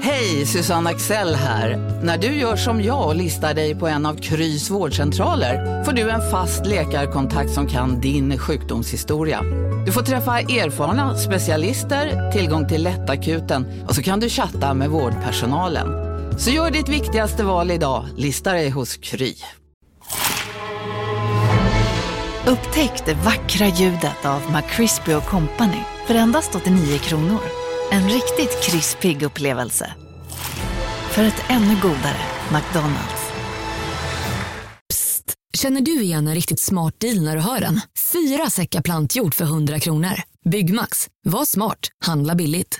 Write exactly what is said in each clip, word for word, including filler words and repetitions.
Hej, Susanne Axel här. När du gör som jag och listar dig på en av Krys vårdcentraler får du en fast läkarkontakt som kan din sjukdomshistoria. Du får träffa erfarna specialister, tillgång till lättakuten och så kan du chatta med vårdpersonalen. Så gör ditt viktigaste val idag, lista dig hos Kry. Upptäck det vackra ljudet av McCrispy och Company för endast åttionio kronor. En riktigt krispig upplevelse. För ett ännu godare McDonald's. Psst, känner du igen en riktigt smart deal när du hör den? Fyra säckar plantjord för hundra kronor. Byggmax, var smart, handla billigt.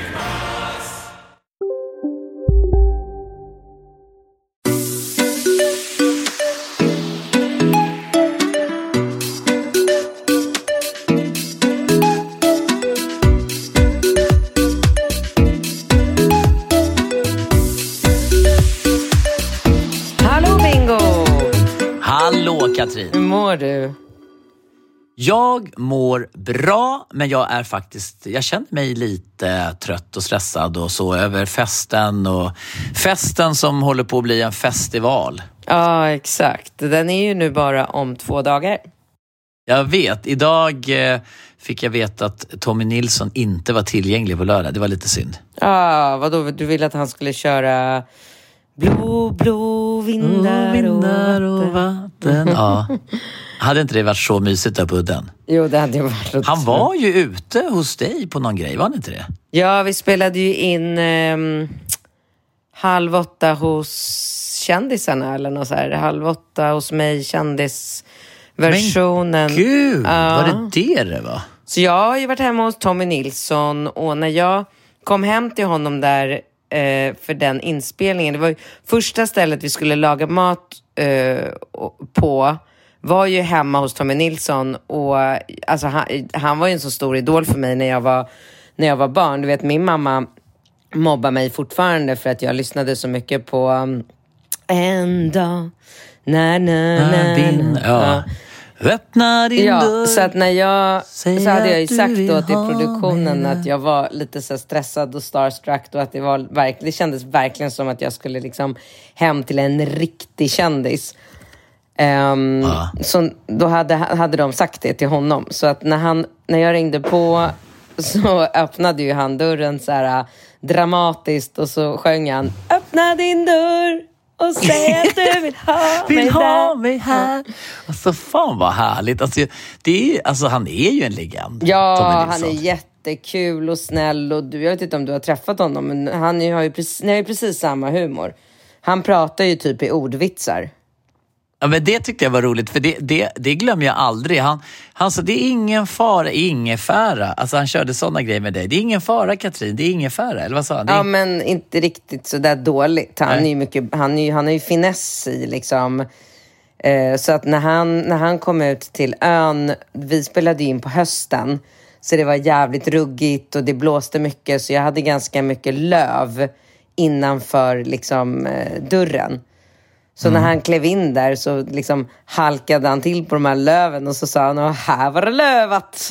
Hallå Katrin. Hur mår du? Jag mår bra, men jag är faktiskt, jag känner mig lite trött och stressad och så över festen och festen som håller på att bli en festival. Ja, exakt. Den är ju nu bara om två dagar. Jag vet, idag eh, fick jag veta att Tommy Nilsson inte var tillgänglig på lördag. Det var lite synd. Ja, vadå? Du ville att han skulle köra blå, blå vindar, oh, vindar och vatten. vatten. Ja. Hade inte det varit så mysigt där på udden? Jo, det hade ju varit. Han var ju ute hos dig på någon grej, var det inte det? Ja, vi spelade ju in um, halv åtta hos kändisarna eller något så här. Halv åtta hos mig, kändisversionen. Men gud, ja. Var det det det var? Så jag har ju varit hemma hos Tommy Nilsson och när jag kom hem till honom där eh, för den inspelningen, det var ju första stället vi skulle laga mat eh, på var ju hemma hos Tommy Nilsson och alltså han, han var ju en så stor idol för mig när jag var när jag var barn. Du vet, min mamma mobbar mig fortfarande för att jag lyssnade så mycket på um, en dag na na na, na. Ja. Öppna din ja, dörr. Så att när jag Säg så hade jag ju sagt då till ha produktionen mina. att jag var lite så stressad och starstruck och att det var verkligen, det kändes verkligen som att jag skulle liksom hem till en riktig kändis. Um, ah. Så då hade, hade de sagt det till honom. Så att när, han, när jag ringde på så öppnade ju han dörren så här dramatiskt och så sjöng han: öppna din dörr och säg att du vill ha vill mig ha där. mig här. Alltså fan vad härligt. Alltså, det är, alltså han är ju en legend. Ja, han är jättekul och snäll och du, jag vet inte om du har träffat honom, men han har ju precis, ni har ju precis samma humor. Han pratar ju typ i ordvitsar. Ja, men det tyckte jag var roligt, för det, det, det glömmer jag aldrig. Han, han sa, det är ingen fara, ingefära. Alltså han körde sådana grejer med dig. Det är ingen fara, Katrin, det är ingefära. Eller vad sa han? Ja, men inte riktigt så där dåligt. Han, är ju mycket, han, är ju, han har ju finess i liksom. Eh, så att när han, när han kom ut till ön, vi spelade in på hösten. Så det var jävligt ruggigt och det blåste mycket. Så jag hade ganska mycket löv innanför liksom, eh, dörren. Så mm. när han klev in där så liksom halkade han till på de här löven och så sa han: här var det lövat.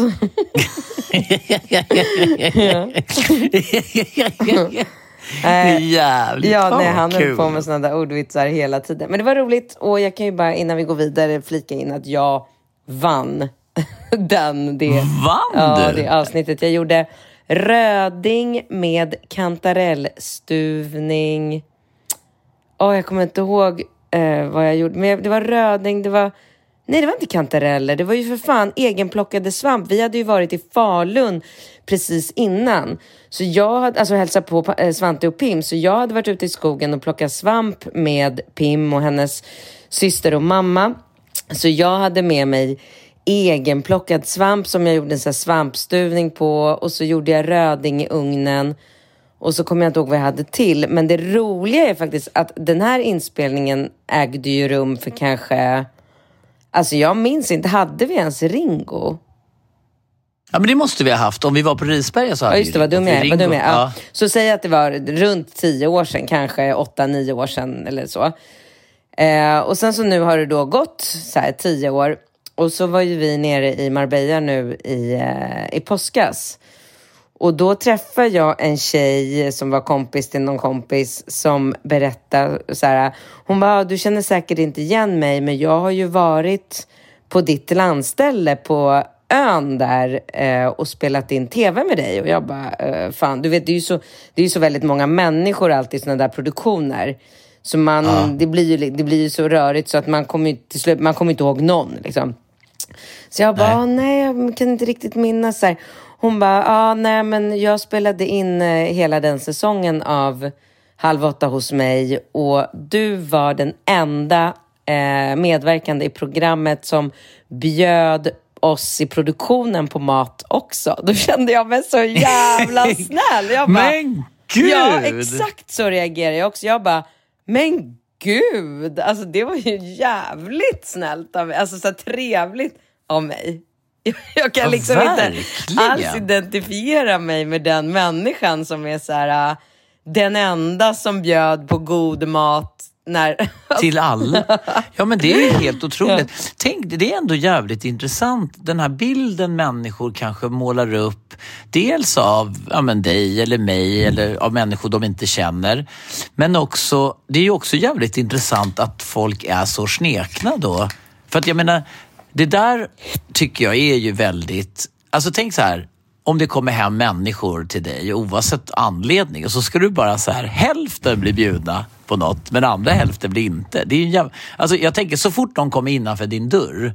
Det är jävligt. Ja, nej, han kul. höll på med sådana där ordvitsar hela tiden. Men det var roligt och jag kan ju bara innan vi går vidare flika in att jag vann den, det, vann ja, du? det avsnittet. Jag gjorde röding med kantarellstuvning. Åh, oh, jag kommer inte ihåg eh, vad jag gjorde. Men det var röding, det var... Nej, det var inte kantareller. Det var ju för fan egenplockade svamp. Vi hade ju varit i Falun precis innan. Så jag hade alltså hälsat på eh, Svante och Pim. Så jag hade varit ute i skogen och plockat svamp med Pim och hennes syster och mamma. Så jag hade med mig egenplockad svamp som jag gjorde en sån här svampstuvning på. Och så gjorde jag röding i ugnen. Och så kommer jag inte ihåg vad jag hade till. Men det roliga är faktiskt att den här inspelningen ägde ju rum för kanske... Alltså jag minns inte, hade vi ens Ringo? Ja, men det måste vi ha haft. Om vi var på Risberga så hade ja, just det, vad dum jag är. Vad dum jag är. Ja. Ja. Så säg att det var runt tio år sedan, kanske åtta, nio år sedan eller så. Eh, och sen så nu har det då gått så här tio år. Och så var ju vi nere i Marbella nu i, eh, i påskas. Och då träffade jag en tjej som var kompis till någon kompis som berättade så här. Hon bara, du känner säkert inte igen mig, men jag har ju varit på ditt landställe på ön där eh, och spelat in tv med dig. Och jag bara, eh, fan, du vet, det är ju så, det är ju så väldigt många människor alltid i såna där produktioner. Så man, ja. det, blir ju, det blir ju så rörigt så att man kommer till slut, man kommer inte ihåg någon liksom. Så jag bara, nej, nej jag kan inte riktigt minnas så här. Hon bara, ja ah, nej men jag spelade in eh, hela den säsongen av Halv åtta hos mig och du var den enda eh, medverkande i programmet som bjöd oss i produktionen på mat också. Då kände jag mig så jävla snäll. Jag bara, men gud! Ja, exakt så reagerade jag också. Jag bara, men gud! Alltså det var ju jävligt snällt av mig. Alltså så trevligt av mig. Jag kan liksom ja, inte alls identifiera mig med den människan som är så här, den enda som bjöd på god mat när... till alla. Ja, men det är ju helt otroligt. Ja. Tänk, det är ändå jävligt intressant. Den här bilden människor kanske målar upp dels av ja, men dig eller mig eller av människor de inte känner. Men också, det är ju också jävligt intressant att folk är så snekna då. För att jag menar, det där tycker jag är ju väldigt... Alltså tänk så här, om det kommer hem människor till dig oavsett anledning och så ska du bara så här, hälften blir bjudna på något men andra hälften blir inte. Det är ju jäv... Alltså jag tänker, så fort de kommer innanför din dörr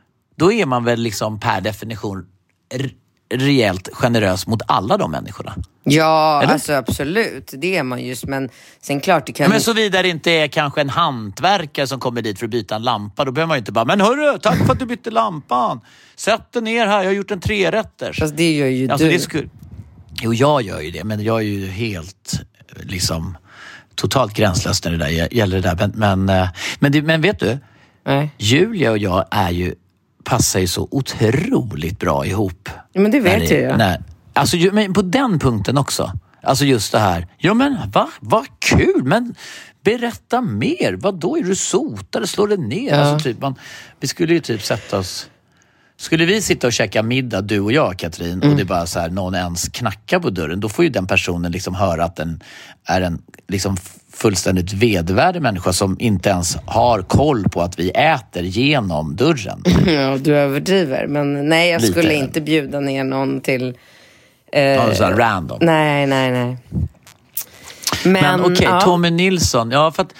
då är man väl liksom per definition r- rejält generös mot alla de människorna. Ja, eller? Alltså absolut. Det är man just, men sen klart det kan... Men så vidare inte är kanske en hantverkare som kommer dit för att byta en lampa, då behöver man ju inte bara, men hörru, tack för att du bytte lampan. Sätt dig ner här, jag har gjort en trerätters. Fast det gör ju alltså, du. Det skulle... Jo, jag gör ju det, men jag är ju helt liksom totalt gränslös när det där gäller det där. Men, men, men, det, men vet du, Nej. Julia och jag är ju, passar ju så otroligt bra ihop. Men det vet det, jag. När, alltså, men på den punkten också. Alltså just det här. Ja men va? Vad kul. Men berätta mer. Vad då är du sotare? Slår det ner? Ja. Alltså, typ, man, vi skulle ju typ sätta oss... Skulle vi sitta och käka middag, du och jag, Katrin, mm. och det är bara så här, någon ens knackar på dörren, då får ju den personen liksom höra att den är en liksom fullständigt vedervärdig människa som inte ens har koll på att vi äter genom dörren. Ja, du överdriver. Men nej, jag Lite. skulle inte bjuda ner någon till... Eh, ja, så här random. Nej, nej, nej. Men, Men okej, okay, ja. Tommy Nilsson. Ja, för att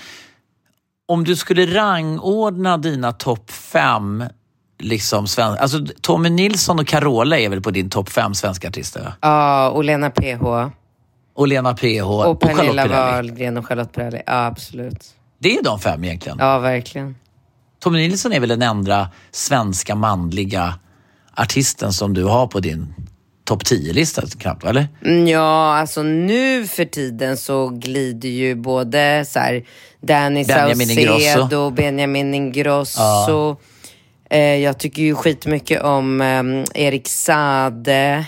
om du skulle rangordna dina topp fem... liksom sven... alltså Tommy Nilsson och Carola är väl på din topp fem svenska artister, va? Ja, och Lena P H. Och Lena P H. Och Pernilla Wahlgren och Charlotte Perrelli. Ja, absolut. Det är de fem egentligen. Ja, verkligen. Tommy Nilsson är väl den enda svenska manliga artisten som du har på din topp tio-lista knappt, eller? Ja, alltså nu för tiden så glider ju både så här Danny Saucedo, Benjamin Ingrosso. Ja. Jag tycker ju skitmycket om um, Erik Saade.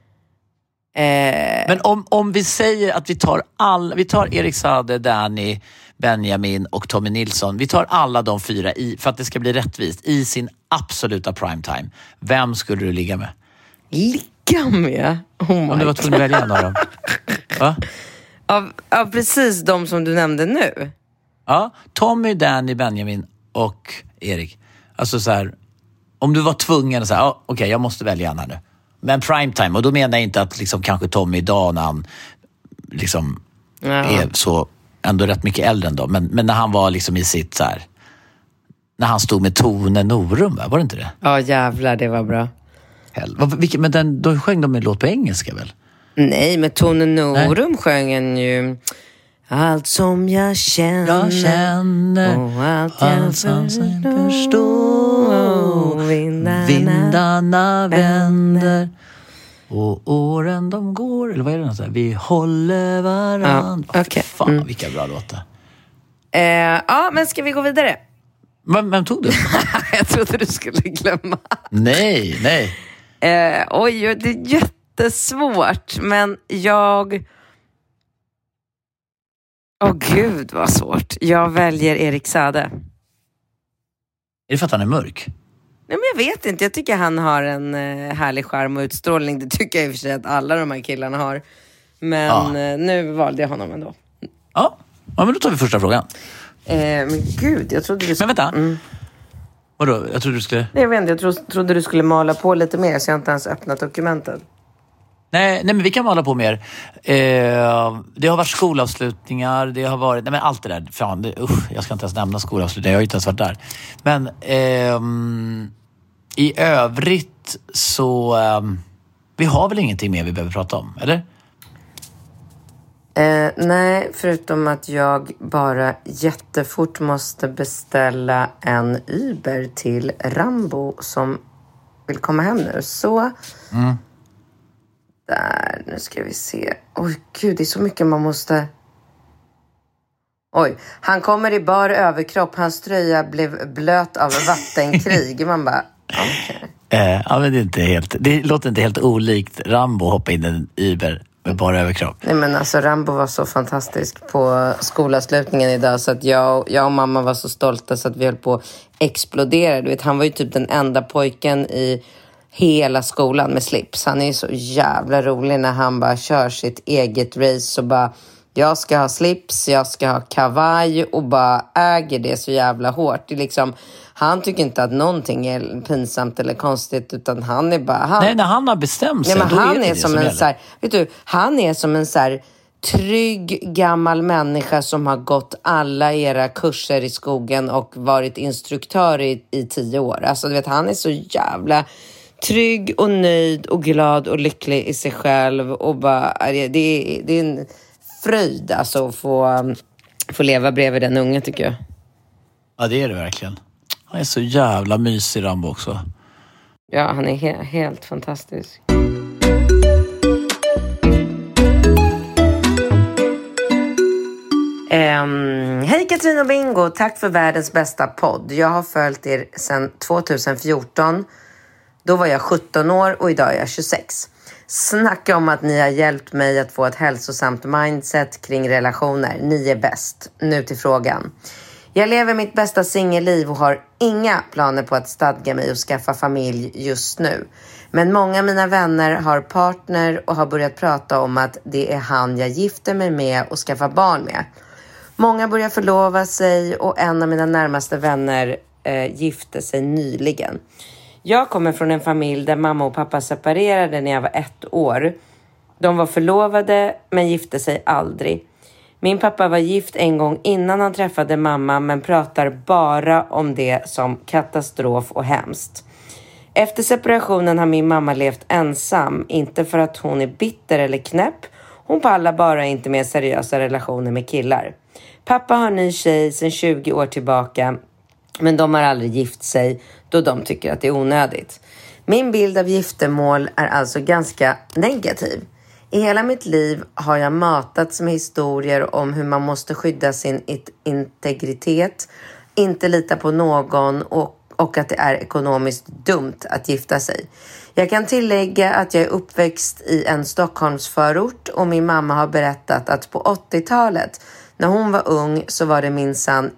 Eh... Men om, om vi säger att vi tar all, vi tar Erik Saade, Danny, Benjamin och Tommy Nilsson. Vi tar alla de fyra i, för att det ska bli rättvist, i sin absoluta primetime. Vem skulle du ligga med? Ligga med? Oh om du var tvungen att välja en av dem. Va? Av, av precis de som du nämnde nu? Ja, Tommy, Danny, Benjamin och Erik. Alltså så här, om du var tvungen att säga, oh, okej, okay, jag måste välja en här nu. Men primetime, och då menar jag inte att liksom kanske Tommy idag när han liksom ja. är så ändå rätt mycket äldre än då, men, men när han var liksom i sitt så här, när han stod med Tone Norum, va? Var det inte det? Ja, jävlar, det var bra. Hell. Vilket, men den, då sjöng de en låt på engelska väl? Nej, men Tone Norum sjöng en ju allt som jag känner, jag känner och allt jag allt förstår, förstår. Vindarna, vindarna vänder och åren de går, eller vad är det något? Vi håller varandra. Ja, okay. Fan, mm. vilka bra låtar. Eh, ja, men ska vi gå vidare? Men, vem tog du? Jag trodde du skulle glömma. Nej, nej. Eh, oj, det är jättesvårt, men jag... Åh oh, gud vad svårt. Jag väljer Erik Saade. Är det för att han är mörk? Nej, men jag vet inte. Jag tycker han har en eh, härlig charm och utstrålning. Det tycker jag i och för sig att alla de här killarna har. Men ja. eh, nu valde jag honom ändå. Ja. Ja, men då tar vi första frågan. Eh, men gud, jag trodde du skulle... Men vänta. Mm. Vadå? Jag trodde du skulle... Nej, jag vet inte. Jag tro, trodde du skulle mala på lite mer, så jag har inte ens öppnat dokumentet. Nej, nej, men vi kan mala på mer. Eh, det har varit skolavslutningar, det har varit... Nej, men allt det där. Fan, det, usch, jag ska inte ens nämna skolavslutningar. Jag har ju inte ens varit där. Men eh, i övrigt så... Eh, vi har väl ingenting mer vi behöver prata om, eller? Eh, nej, förutom att jag bara jättefort måste beställa en Uber till Rambo som vill komma hem nu. Så... Mm. Där, nu ska vi se. Oj, gud, det är så mycket man måste... Oj, han kommer i bar överkropp. Hans tröja blev blöt av vattenkrig. Man bara, okej. Okay. Eh, ja, men det, är inte helt, det låter inte helt olikt Rambo hoppa in i en Uber med bara överkropp. Nej, men alltså Rambo var så fantastisk på skolavslutningen idag, så att jag, jag och mamma var så stolta så att vi höll på att explodera. Du vet, han var ju typ den enda pojken i hela skolan med slips. Han är så jävla rolig när han bara kör sitt eget race och bara, jag ska ha slips, jag ska ha kavaj, och bara äger det så jävla hårt. Det är liksom, han tycker inte att någonting är pinsamt eller konstigt, utan han är bara... Han, nej, när han har bestämt sig, nej, men då han är det är det som, som en så här, vet du, han är som en så här trygg gammal människa som har gått alla era kurser i skogen och varit instruktör i, i tio år. Alltså du vet, han är så jävla trygg och nöjd och glad och lycklig i sig själv, och bara, det är, det är en fröjd alltså att få, få leva bredvid den unga, tycker jag. Ja, det är det verkligen. Han är så jävla mysig, Rambo också. Ja, han är he- helt fantastisk. Um, hej Katrin och Bingo, tack för världens bästa podd. Jag har följt er sedan tjugohundrafjorton. Då var jag sjutton år och idag är jag tjugosex. Snacka om att ni har hjälpt mig att få ett hälsosamt mindset kring relationer. Ni är bäst. Nu till frågan. Jag lever mitt bästa singelliv och har inga planer på att stadga mig och skaffa familj just nu. Men många av mina vänner har partner och har börjat prata om att det är han jag gifter mig med och skaffar barn med. Många börjar förlova sig och en av mina närmaste vänner eh, gifte sig nyligen. Jag kommer från en familj där mamma och pappa separerade när jag var ett år. De var förlovade men gifte sig aldrig. Min pappa var gift en gång innan han träffade mamma, men pratar bara om det som katastrof och hemskt. Efter separationen har min mamma levt ensam, inte för att hon är bitter eller knäpp. Hon pallar bara inte med seriösa relationer med killar. Pappa har en ny tjej sedan tjugo år tillbaka, men de har aldrig gift sig då de tycker att det är onödigt. Min bild av giftermål är alltså ganska negativ. I hela mitt liv har jag matats med historier om hur man måste skydda sin integritet, inte lita på någon och, och att det är ekonomiskt dumt att gifta sig. Jag kan tillägga att jag är uppväxt i en Stockholmsförort och min mamma har berättat att på åttiotalet, när hon var ung, så var det minsann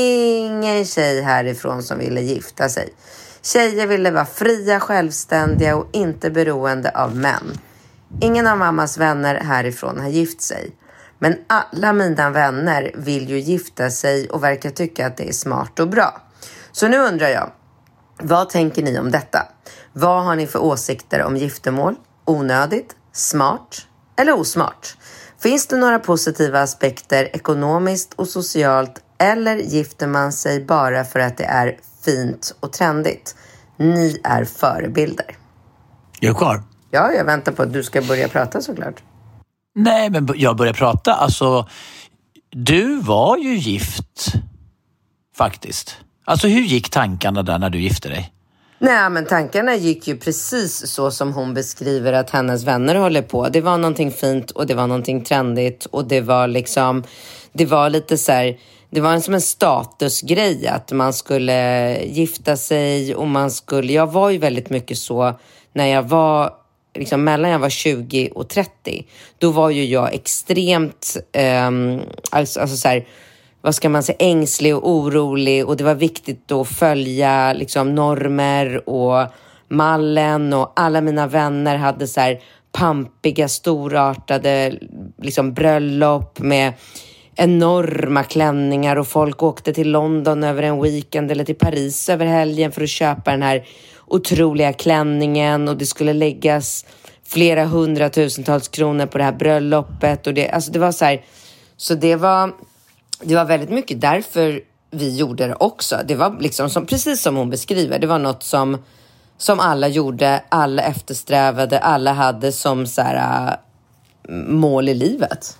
ingen tjej härifrån som ville gifta sig. Tjejer ville vara fria, självständiga och inte beroende av män. Ingen av mammas vänner härifrån har gift sig. Men alla mina vänner vill ju gifta sig och verkar tycka att det är smart och bra. Så nu undrar jag, vad tänker ni om detta? Vad har ni för åsikter om giftermål? Onödigt, smart eller osmart? Finns det några positiva aspekter ekonomiskt och socialt, eller gifter man sig bara för att det är fint och trendigt? Ni är förebilder. Jag är kvar. Ja, jag väntar på att du ska börja prata såklart. Nej, men jag börjar prata. Alltså, du var ju gift faktiskt. Alltså, hur gick tankarna där när du gifte dig? Nej, men tankarna gick ju precis så som hon beskriver att hennes vänner håller på. Det var någonting fint och det var någonting trendigt och det var liksom, det var lite så här, det var en, som en statusgrej att man skulle gifta sig och man skulle, jag var ju väldigt mycket så när jag var liksom mellan jag var tjugo och trettio, då var ju jag extremt um, alltså, alltså så här, vad ska man säga, ängslig och orolig. Och det var viktigt att följa liksom normer och mallen. Och alla mina vänner hade så här pampiga, storartade liksom bröllop med enorma klänningar. Och folk åkte till London över en weekend eller till Paris över helgen för att köpa den här otroliga klänningen. Och det skulle läggas flera hundratusentals kronor på det här bröllopet. Och det, alltså det var så här, så det var, det var väldigt mycket därför vi gjorde det också. Det var liksom som, precis som hon beskriver, det var något som, som alla gjorde, alla eftersträvade, alla hade som så här, mål i livet.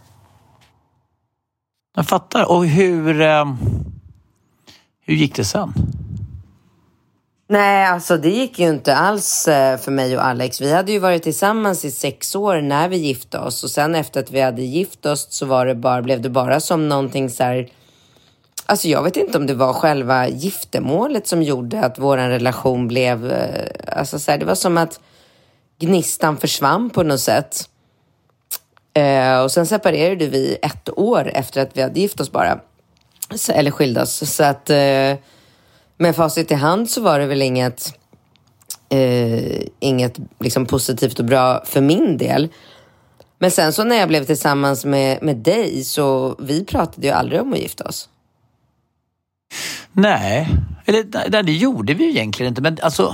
Jag fattar. Och hur, eh, hur gick det sen? Nej, alltså det gick ju inte alls för mig och Alex. Vi hade ju varit tillsammans i sex år när vi gifte oss. Och sen efter att vi hade gift oss så var det bara, blev det bara som någonting så här... Alltså jag vet inte om det var själva giftermålet som gjorde att vår relation blev... Alltså så här, det var som att gnistan försvann på något sätt. Eh, och sen separerade vi ett år efter att vi hade gift oss bara. Så, eller skilde oss. Så att... Eh, med facit i hand så var det väl inget, eh, inget liksom positivt och bra för min del. Men sen så när jag blev tillsammans med, med dig så vi pratade ju aldrig om att gifta oss. Nej, eller nej, det gjorde vi ju egentligen inte. Men alltså,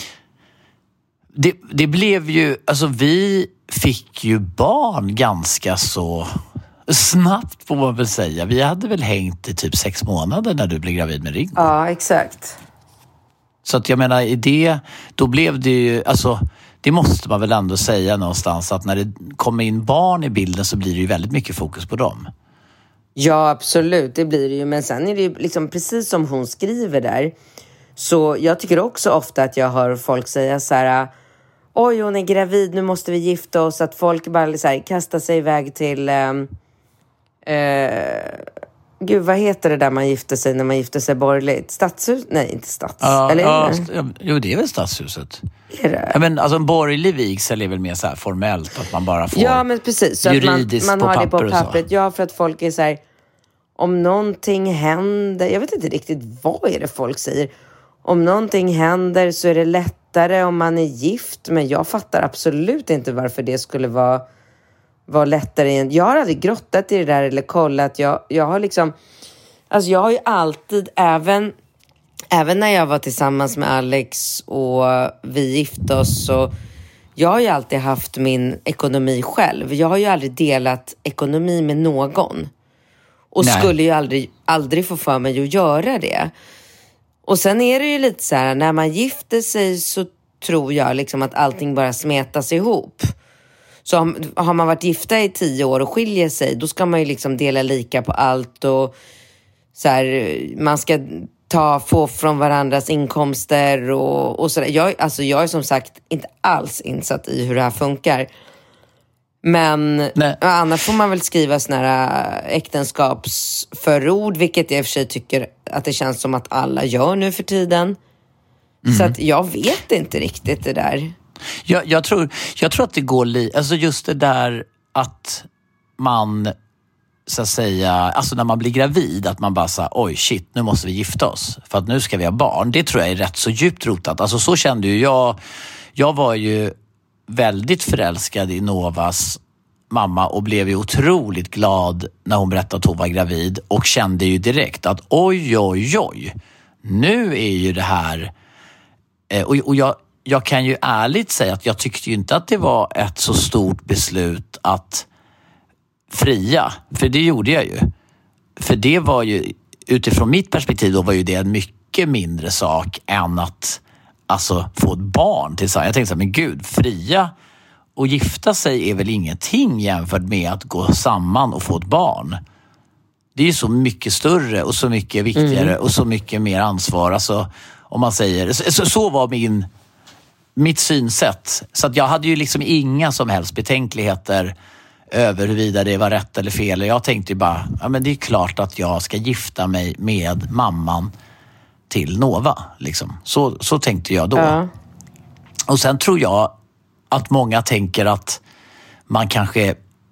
det, det blev ju, alltså vi fick ju barn ganska så... snabbt får man väl säga. Vi hade väl hängt i typ sex månader när du blev gravid med Ringo. Ja, exakt. Så att jag menar, i det, då blev det ju, alltså det måste man väl ändå säga någonstans, att när det kommer in barn i bilden så blir det ju väldigt mycket fokus på dem. Ja, absolut, det blir det ju. Men sen är det ju liksom precis som hon skriver där. Så jag tycker också ofta att jag hör folk säga så här: oj, hon är gravid, nu måste vi gifta oss. Att folk bara så här, kastar sig iväg till... Um, Uh, gud, vad heter det där man gifter sig när man gifter sig borgerligt? Stadshus? Nej, inte stads. Ja, Eller ja, det? jo, det är väl stadshuset. Är det? Ja, men alltså en borgerlig vigsel är väl mer så här formellt, att man bara får ja, men precis, så juridiskt att man, man har det på pappret. så. Ja, för att folk är så här, om någonting händer, jag vet inte riktigt vad är det folk säger. Om någonting händer så är det lättare om man är gift, men jag fattar absolut inte varför det skulle vara var lättare. Jag har aldrig grottat i det där eller kollat. Jag, jag har liksom... Alltså jag har ju alltid, även, även när jag var tillsammans med Alex och vi gifte oss, så jag har ju alltid haft min ekonomi själv. Jag har ju aldrig delat ekonomi med någon. Och Nej. skulle ju aldrig, aldrig få för mig att göra det. Och sen är det ju lite så här, när man gifter sig så tror jag liksom att allting bara smetas ihop. Så har man varit gifta i tio år och skiljer sig, då ska man ju liksom dela lika på allt. Och så här, man ska ta, få från varandras inkomster och, och sådär. Jag, alltså jag är som sagt inte alls insatt i hur det här funkar. Men annars får man väl skriva såna här äktenskapsförord, vilket jag i och för sig tycker att det känns som att alla gör nu för tiden. Mm. Så att jag vet inte riktigt det där. Jag, jag, tror, jag tror att det går lite, alltså just det där att man, så att säga, alltså när man blir gravid, att man bara säger, oj shit, nu måste vi gifta oss för att nu ska vi ha barn. Det tror jag är rätt så djupt rotat. Alltså så kände ju jag, jag var ju väldigt förälskad i Novas mamma och blev ju otroligt glad när hon berättade att hon var gravid, och kände ju direkt att oj, oj, oj, nu är ju det här, och, och jag Jag kan ju ärligt säga att jag tyckte ju inte att det var ett så stort beslut att fria. För det gjorde jag ju. För det var ju, utifrån mitt perspektiv då, var ju det en mycket mindre sak än att alltså få ett barn tillsammans. Jag tänkte så här, men gud, fria och gifta sig är väl ingenting jämfört med att gå samman och få ett barn. Det är ju så mycket större och så mycket viktigare mm. och så mycket mer ansvar. Alltså, om man säger, så, så var min... mitt synsätt. Så att jag hade ju liksom inga som helst betänkligheter över huruvida det var rätt eller fel. Jag tänkte ju bara, ja men det är klart att jag ska gifta mig med mamman till Nova. Liksom. Så, så tänkte jag då. Ja. Och sen tror jag att många tänker att man kanske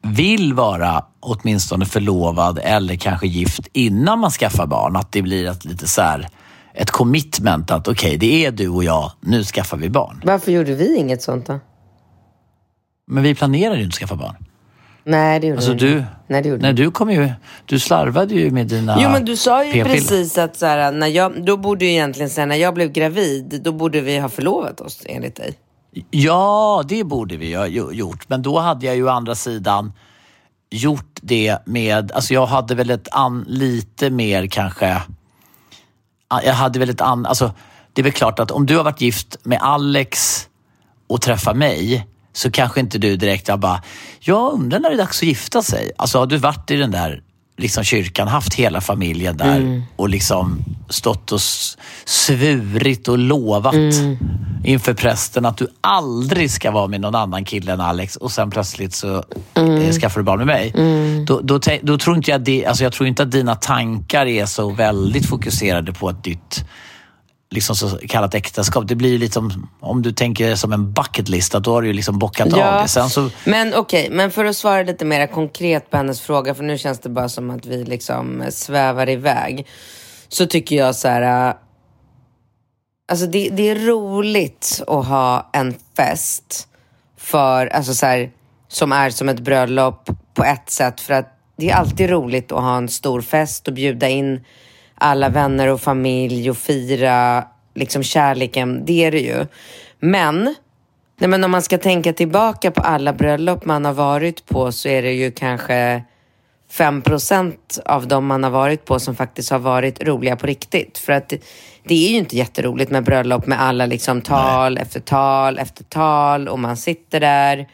vill vara åtminstone förlovad eller kanske gift innan man skaffar barn. Att det blir ett lite så här, ett commitment att okej, okay, det är du och jag, nu skaffar vi barn. Varför gjorde vi inget sånt då? Men vi planerade ju inte att skaffa barn. Nej, det gjorde alltså, du. du Nej, det gjorde Nej, du kom ju, du slarvade ju med dina. Jo, men du sa ju p-piller. Precis att så här, när jag, då borde ju egentligen säga när jag blev gravid, då borde vi ha förlovat oss enligt dig. Ja, det borde vi ha gjort. Men då hade jag ju å andra sidan gjort det med, alltså jag hade väl ett an, lite mer kanske, jag hade väl ett an, alltså det är väl klart att om du har varit gift med Alex och träffar mig, så kanske inte du direkt, jag bara, jag undrar när det är dags att gifta sig. Alltså har du varit i den där liksom kyrkan, haft hela familjen där mm. och liksom stått och svurit och lovat mm. inför prästen att du aldrig ska vara med någon annan kille än Alex, och sen plötsligt så mm. skaffar du barn med mig. Mm. Då, då, då tror inte jag det, alltså jag tror inte att dina tankar är så väldigt fokuserade på ett nytt liksom så kallat äktenskap. Det blir ju liksom, om du tänker som en bucketlist, då har du ju liksom bockat ja. av det. Sen så... Men okej, okay, men för att svara lite mer konkret på hennes fråga, för nu känns det bara som att vi liksom svävar iväg, så tycker jag så här, alltså det, det är roligt att ha en fest för, alltså så här, som är som ett bröllop på ett sätt, för att det är alltid roligt att ha en stor fest och bjuda in alla vänner och familj och fira liksom kärleken, det är det ju. Men, nej men om man ska tänka tillbaka på alla bröllop man har varit på, så är det ju kanske fem procent av dem man har varit på som faktiskt har varit roliga på riktigt. För att det, det är ju inte jätteroligt med bröllop med alla liksom tal nej. efter tal efter tal, och man sitter där.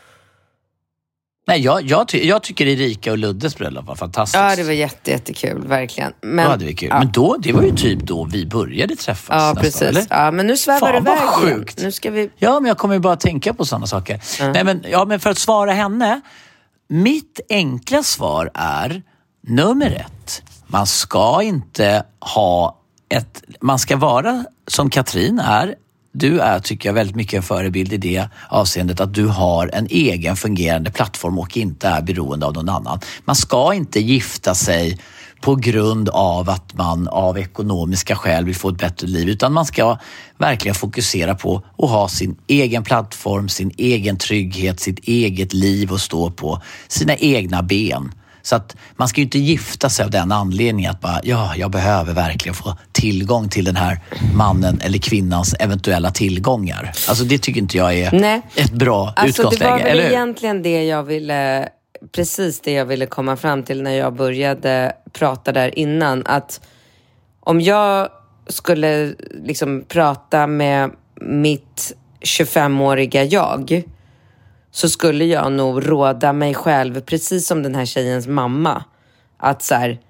Nej, jag, jag, ty- jag tycker Erika och Luddes bröllop var fantastiskt. Ja, det var jätte, jättekul, verkligen. Men, då hade vi kul. Ja. Men då, det var ju typ då vi började träffas. Ja, nästan, precis. Eller? Ja, men nu svävar det iväg igen. Nu ska vi... Ja, men jag kommer ju bara tänka på sådana saker. Mm. Nej, men, ja, men för att svara henne, mitt enkla svar är nummer ett. Man ska inte ha ett... Man ska vara som Katrin är. Du är, tycker jag, väldigt mycket en förebild i det avseendet att du har en egen fungerande plattform och inte är beroende av någon annan. Man ska inte gifta sig på grund av att man av ekonomiska skäl vill få ett bättre liv, utan man ska verkligen fokusera på att ha sin egen plattform, sin egen trygghet, sitt eget liv och stå på sina egna ben. Så att man ska ju inte gifta sig av den anledningen att bara, ja, jag behöver verkligen få tillgång till den här mannen eller kvinnans eventuella tillgångar. Alltså det tycker inte jag är Nej. ett bra alltså, utgångsläge. Det var väl eller hur? egentligen det jag ville, precis det jag ville komma fram till när jag började prata där innan. Att om jag skulle liksom prata med mitt tjugofemåriga jag, så skulle jag nog råda mig själv, precis som den här tjejens mamma, att så här,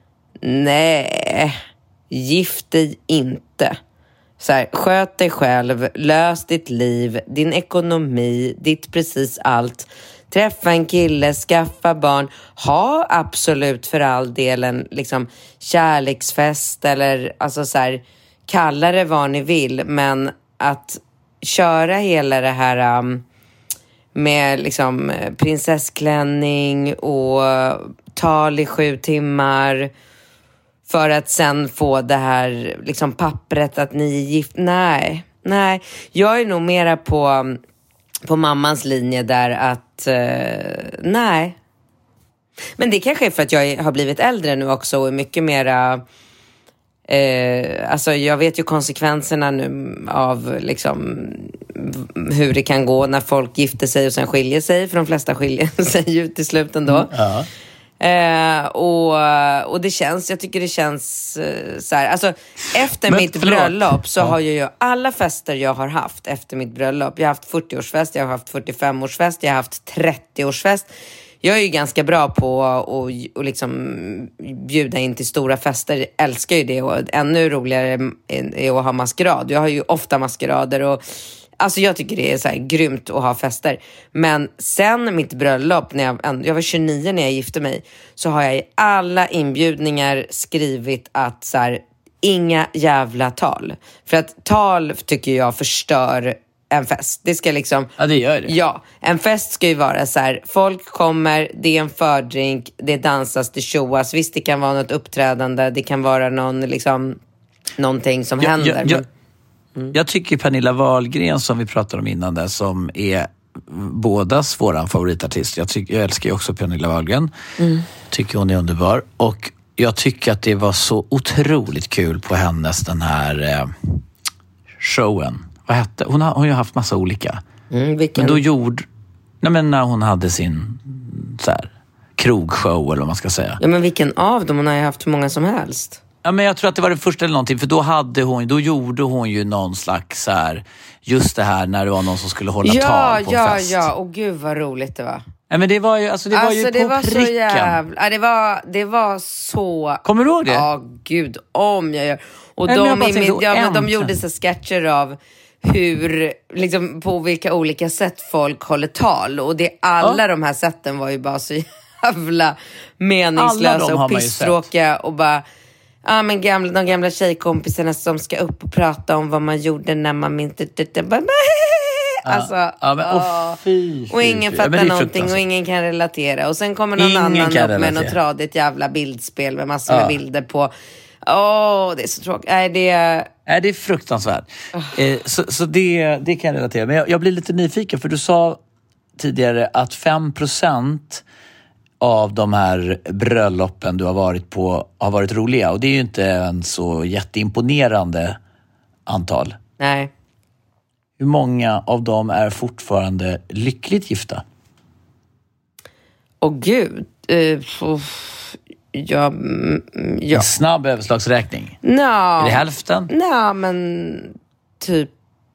nej, gift dig inte. Så här, sköt dig själv, lös ditt liv, din ekonomi, ditt precis allt. Träffa en kille, skaffa barn, ha absolut för all delen liksom kärleksfest eller alltså så här, kalla det vad ni vill, men att köra hela det här um, med liksom prinsessklänning och tal i sju timmar för att sen få det här liksom pappret att ni är gift. Nej, nej. Jag är nog mera på, på mammans linje där att eh, nej. Men det kanske är för att jag har blivit äldre nu också och är mycket mera... Eh, alltså jag vet ju konsekvenserna nu av liksom hur det kan gå när folk gifter sig och sen skiljer sig, för de flesta skiljer sig ju till slut ändå. Mm, ja. eh, och, och det känns, jag tycker det känns eh, så här, alltså efter Men, mitt förlåt. bröllop så ja. har jag ju alla fester jag har haft efter mitt bröllop. Jag har haft fyrtioårsfest, jag har haft fyrtiofemårsfest, jag har haft trettioårsfest. Jag är ju ganska bra på att och, och liksom bjuda in till stora fester. Jag älskar ju det, och ännu roligare är att ha maskerad. Jag har ju ofta maskerader och alltså jag tycker det är så här grymt att ha fester. Men sen mitt bröllop, när jag, jag var tjugonio när jag gifte mig, så har jag i alla inbjudningar skrivit att så här, inga jävla tal. För att tal tycker jag förstör en fest. Det ska liksom... Ja, det gör det. Ja, en fest ska ju vara så här. Folk kommer, det är en fördrink, det dansas, det showas. Visst, det kan vara något uppträdande. Det kan vara någon, liksom, någonting som jag, händer. Jag, jag, mm. jag tycker Pernilla Wahlgren, som vi pratade om innan där, som är bådas våran favoritartist. Jag, tycker, jag älskar ju också Pernilla Wahlgren. Mm. Tycker hon är underbar. Och jag tycker att det var så otroligt kul på hennes den här eh, showen. Vad hette? Hon har, hon har ju haft massa olika. Mm, vilken? Men då gjorde... Nej, men när hon hade sin så här, krogshow eller vad man ska säga. Ja, men vilken av dem? Hon har ju haft hur många som helst. Ja, men jag tror att det var det första eller någonting. För då hade hon, då gjorde hon ju någon slags så här, just det här när det var någon som skulle hålla ja, tal på ja, fest. Ja, ja. Och gud vad roligt det var. Ja, men det var ju, alltså det var alltså, ju det på var pricken. Så jävla, ja, det var, det var så... Kommer du ihåg det? Ja, gud, om jag gör. Och Nej, de, men i min, ja, men de äntligen. gjorde så sketcher av hur, liksom på vilka olika sätt folk håller tal. Och det, alla ja. de här sätten var ju bara så jävla meningslösa och pisstråkiga. Och bara, ja men gamla, de gamla tjejkompisarna som ska upp och prata om vad man gjorde när man inte... Alltså, ja, ja, men, oh, fy, fy, och ingen fy. fattar ja, någonting och ingen kan relatera. Och sen kommer någon ingen annan upp med något tradigt jävla bildspel med massor ja. med bilder på. Åh, oh, det är så tråkigt. Nej, det är... Nej, det är fruktansvärt. Oh. Eh, så så det, det kan jag relatera. Men jag, jag blir lite nyfiken, för du sa tidigare att fem procent av de här bröllopen du har varit på har varit roliga. Och det är ju inte en så jätteimponerande antal. Nej. Hur många av dem är fortfarande lyckligt gifta? Åh gud. Uh, oh, ja, mm, ja. En snabb överslagsräkning. No. Är det hälften? Nej, men typ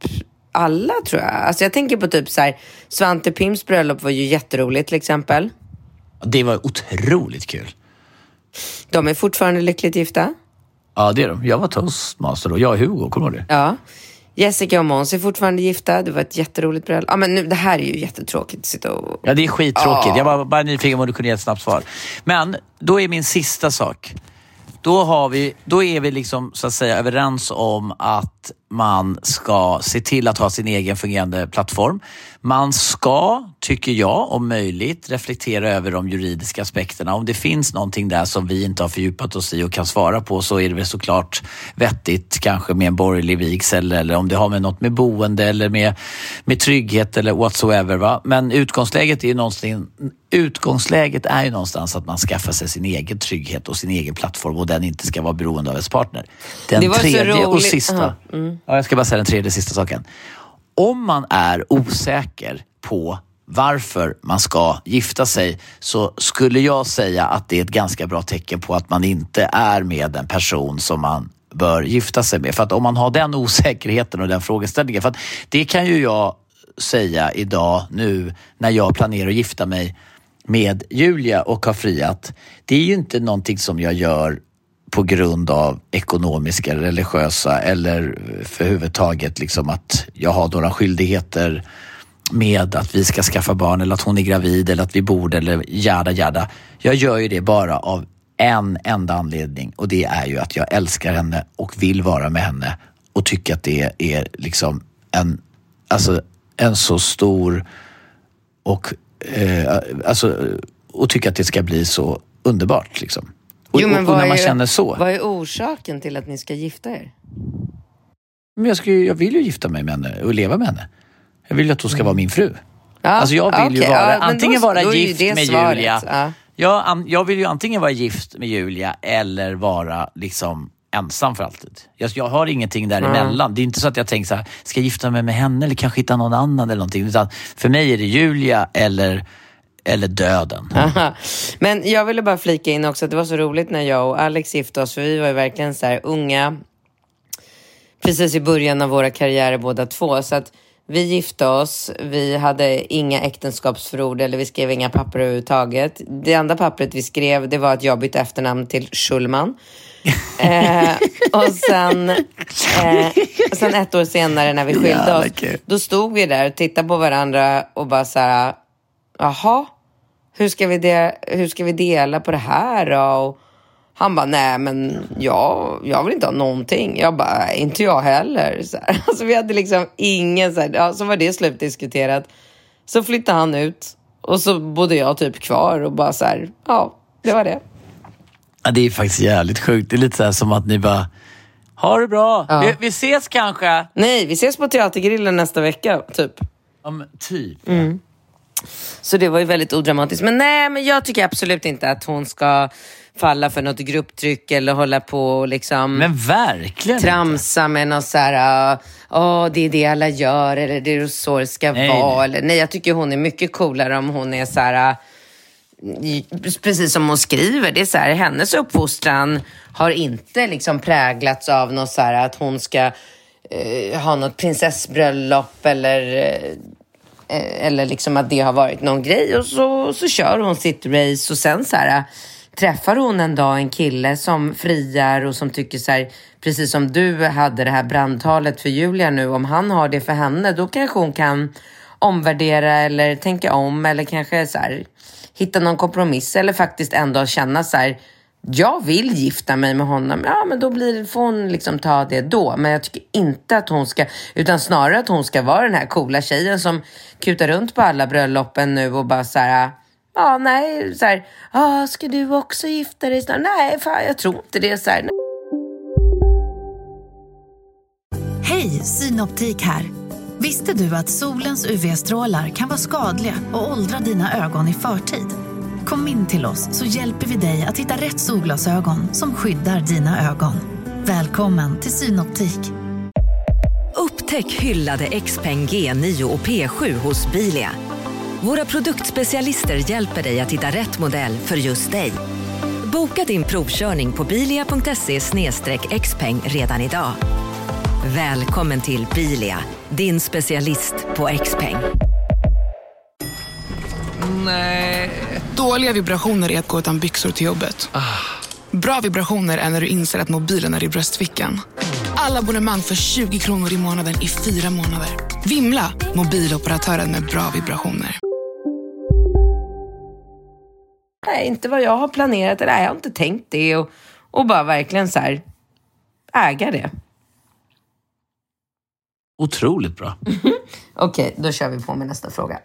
alla tror jag. Alltså jag tänker på typ så här, Svante Pims bröllop var ju jätteroligt till exempel. Det var otroligt kul. De är fortfarande lyckligt gifta. Ja, det är de. Jag var toastmaster och jag och Hugo, kommer du? Ja. Jessica och Måns är fortfarande gifta. Det var ett jätteroligt bröllop. Ja, men nu, det här är ju jättetråkigt att sitta och... Ja, det är skittråkigt. Oh. Jag var bara nyfiken om du kunde ge ett snabbt svar. Men då är min sista sak. Då, har vi, då är vi liksom så att säga överens om att man ska se till att ha sin egen fungerande plattform. Man ska, tycker jag, om möjligt reflektera över de juridiska aspekterna. Om det finns någonting där som vi inte har fördjupat oss i och kan svara på, så är det väl såklart vettigt kanske med en borgerlig vigsel, eller om det har med något med boende eller med, med trygghet eller whatsoever. Va? Men utgångsläget är ju någonstans, utgångsläget är ju någonstans att man skaffar sig sin egen trygghet och sin egen plattform, och den inte ska vara beroende av ens partner. Den tredje och sista... Mm. Ja, jag ska bara säga den tredje sista saken. Om man är osäker på varför man ska gifta sig, så skulle jag säga att det är ett ganska bra tecken på att man inte är med en person som man bör gifta sig med. För att om man har den osäkerheten och den frågeställningen, för att det kan ju jag säga idag nu när jag planerar att gifta mig med Julia och har friat. Det är ju inte någonting som jag gör på grund av ekonomiska, religiösa eller för huvudtaget liksom att jag har några skyldigheter med att vi ska skaffa barn, eller att hon är gravid, eller att vi bor, eller jada jada. Jag gör ju det bara av en enda anledning, och det är ju att jag älskar henne och vill vara med henne och tycker att det är liksom en, alltså en så stor och eh, alltså, och tycker att det ska bli så underbart liksom. Och, jo, men och, och när man är, känner så. Vad är orsaken till att ni ska gifta er? Men jag, ska ju, jag vill ju gifta mig med henne och leva med henne. Jag vill ju att hon ska mm. vara min fru. Ja, alltså jag vill okay, ju vara ja, antingen då, vara då gift med svaret, Julia. Ja. Jag, jag vill ju antingen vara gift med Julia eller vara liksom ensam för alltid. Jag, jag har ingenting däremellan. Mm. Det är inte så att jag tänker så här, ska jag gifta mig med henne eller kanske hitta någon annan eller någonting. Utan för mig är det Julia eller... eller döden. Aha. Men jag ville bara flika in också att det var så roligt när jag och Alex gifte oss, för vi var ju verkligen så här unga precis i början av våra karriärer båda två, så att vi gifte oss, vi hade inga äktenskapsförord eller vi skrev inga papper överhuvudtaget. Det enda pappret vi skrev, det var att jag bytte efternamn till Schulman. eh, och sen eh, sen ett år senare när vi skilde ja, oss okay. Då stod vi där och tittade på varandra och bara så här: jaha, hur ska vi, de- hur ska vi dela på det här då? Och Han bara, nej men jag, jag vill inte ha någonting. Jag bara, inte jag heller. Så här. Alltså vi hade liksom ingen så här, ja, så var det slutdiskuterat. Så flyttade han ut. Och så bodde jag typ kvar och bara så här, ja, det var det. Ja, det är faktiskt jävligt sjukt. Det är lite så här som att ni bara, ha det bra. Ja. Vi, vi ses kanske. Nej, vi ses på Teatergrillen nästa vecka, typ. Ja, men typ. Mm. Så det var ju väldigt odramatiskt. Men nej, men jag tycker absolut inte att hon ska falla för något grupptryck eller hålla på och liksom... Men verkligen tramsa inte med något så här, åh, det är det alla gör eller det är så det ska nej, vara. Nej. Eller, nej, jag tycker hon är mycket coolare om hon är så här... Precis som hon skriver, det är så här, hennes uppfostran har inte liksom präglats av något så här att hon ska eh, ha något prinsessbröllop eller eh, eller liksom att det har varit någon grej och så, så kör hon sitt race och sen så här träffar hon en dag en kille som friar och som tycker så här, precis som du hade det här brandtalet för Julia nu, om han har det för henne, då kanske hon kan omvärdera eller tänka om eller kanske så här hitta någon kompromiss eller faktiskt ändå känna så här, jag vill gifta mig med honom. Ja, men då blir, får hon liksom ta det då. Men jag tycker inte att hon ska, utan snarare att hon ska vara den här coola tjejen som kutar runt på alla bröllopen nu och bara så här, ja, nej, så här, ja, ska du också gifta dig snart? Nej, fan, jag tror inte det, så här. Hej, Synoptik här. Visste du att solens U V-strålar kan vara skadliga och åldra dina ögon i förtid? Kom in till oss så hjälper vi dig att hitta rätt solglasögon som skyddar dina ögon. Välkommen till Synoptik. Upptäck hyllade Xpeng G nio och P sju hos Bilia. Våra produktspecialister hjälper dig att hitta rätt modell för just dig. Boka din provkörning på bilia punkt se slash xpeng redan idag. Välkommen till Bilia, din specialist på Xpeng. Nej. Dåliga vibrationer är att gå utan byxor till jobbet. Ah. Bra vibrationer är när du inser att mobilen är i bröstfickan. Alla abonnemang för tjugo kronor i månaden i fyra månader. Vimla, mobiloperatören med bra vibrationer. Nej, inte vad jag har planerat. Nej, jag har inte tänkt det. Och, och bara verkligen så här, äga det. Otroligt bra. Mm-hmm. Okej, okay, då kör vi på med nästa fråga.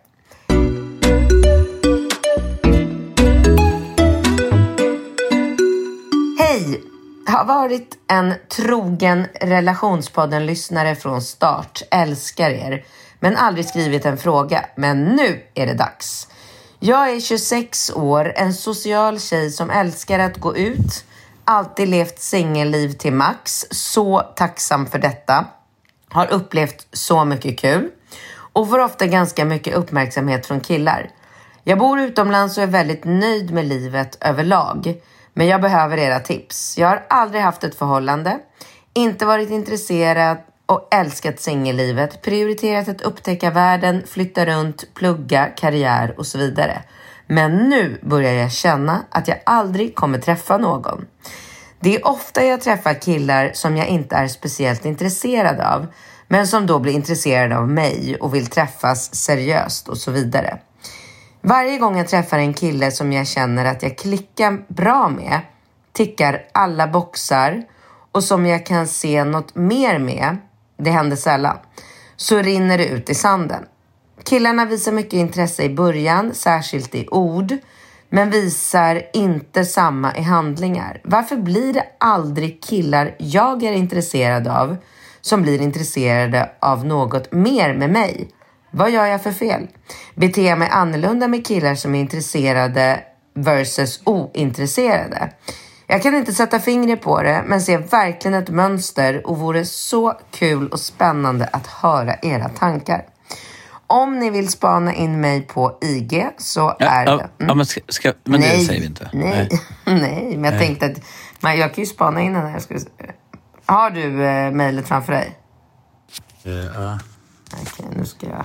Hej! Har varit en trogen relationspodden-lyssnare från start. Älskar er. Men aldrig skrivit en fråga. Men nu är det dags. Jag är tjugosex år. En social tjej som älskar att gå ut. Alltid levt singelliv till max. Så tacksam för detta. Har upplevt så mycket kul. Och får ofta ganska mycket uppmärksamhet från killar. Jag bor utomlands och är väldigt nöjd med livet överlag. Men jag behöver era tips. Jag har aldrig haft ett förhållande. Inte varit intresserad och älskat singellivet. Prioriterat att upptäcka världen, flytta runt, plugga, karriär och så vidare. Men nu börjar jag känna att jag aldrig kommer träffa någon. Det är ofta jag träffar killar som jag inte är speciellt intresserad av. Men som då blir intresserade av mig och vill träffas seriöst och så vidare. Varje gång jag träffar en kille som jag känner att jag klickar bra med, tickar alla boxar och som jag kan se något mer med, det händer sällan, så rinner det ut i sanden. Killarna visar mycket intresse i början, särskilt i ord, men visar inte samma i handlingar. Varför blir det aldrig killar jag är intresserad av som blir intresserade av något mer med mig? Vad gör jag för fel? Beter jag mig annorlunda med killar som är intresserade versus ointresserade? Jag kan inte sätta fingret på det, men ser verkligen ett mönster och vore så kul och spännande att höra era tankar. Om ni vill spana in mig på I G så ja, är ja, det... Mm. Ja, men ska, ska, men nej, det säger vi inte. Nej, nej. nej men jag nej. tänkte att men jag kan ju spana in den här. Ska vi... Har du eh, mejlet framför dig? Ja. Uh. Okej, nu ska jag...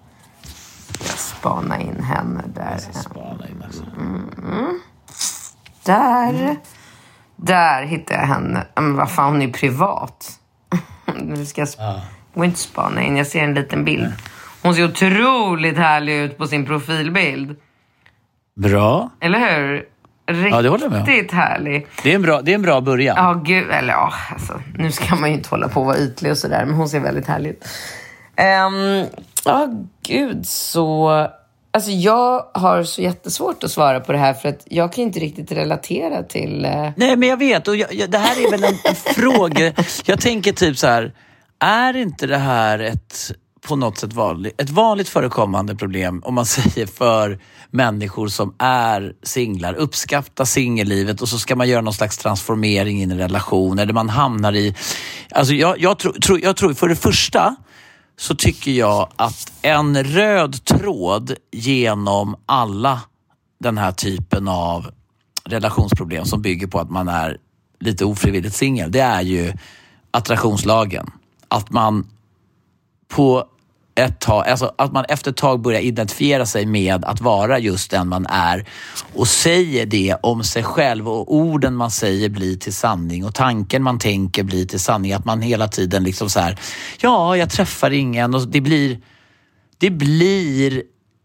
Jag spana in henne där. Spana in alltså. Mm. Där. Mm. Där hittar jag henne. Men vad fan, hon är privat. Nu ska jag sp- ah. gå inte spana in. Jag ser en liten bild. Mm. Hon ser otroligt härlig ut på sin profilbild. Bra. Eller hur? Riktigt ja, det håller jag med. härlig. Det är en bra, det är en bra början. Ja, gud, eller ja, alltså, nu ska man ju inte hålla på och vara ytlig och sådär, men hon ser väldigt härlig ut. Um, ja, gud, så... Alltså jag har så jättesvårt att svara på det här för att jag kan inte riktigt relatera till... Uh... Nej, men jag vet, och jag, jag, det här är väl en, en fråga. Jag tänker typ så här, är inte det här ett på något sätt vanligt, ett vanligt förekommande problem om man säger för människor som är singlar, uppskattar singellivet och så ska man göra någon slags transformering in i en relation eller man hamnar i... Alltså jag, jag, tro, tro, jag tror för det första så tycker jag att en röd tråd genom alla den här typen av relationsproblem som bygger på att man är lite ofrivilligt singel, det är ju attraktionslagen. Att man på ett tag, alltså att man efter ett tag börjar identifiera sig med att vara just den man är och säger det om sig själv och orden man säger blir till sanning och tanken man tänker blir till sanning, att man hela tiden liksom så här, ja, jag träffar ingen och det blir det blir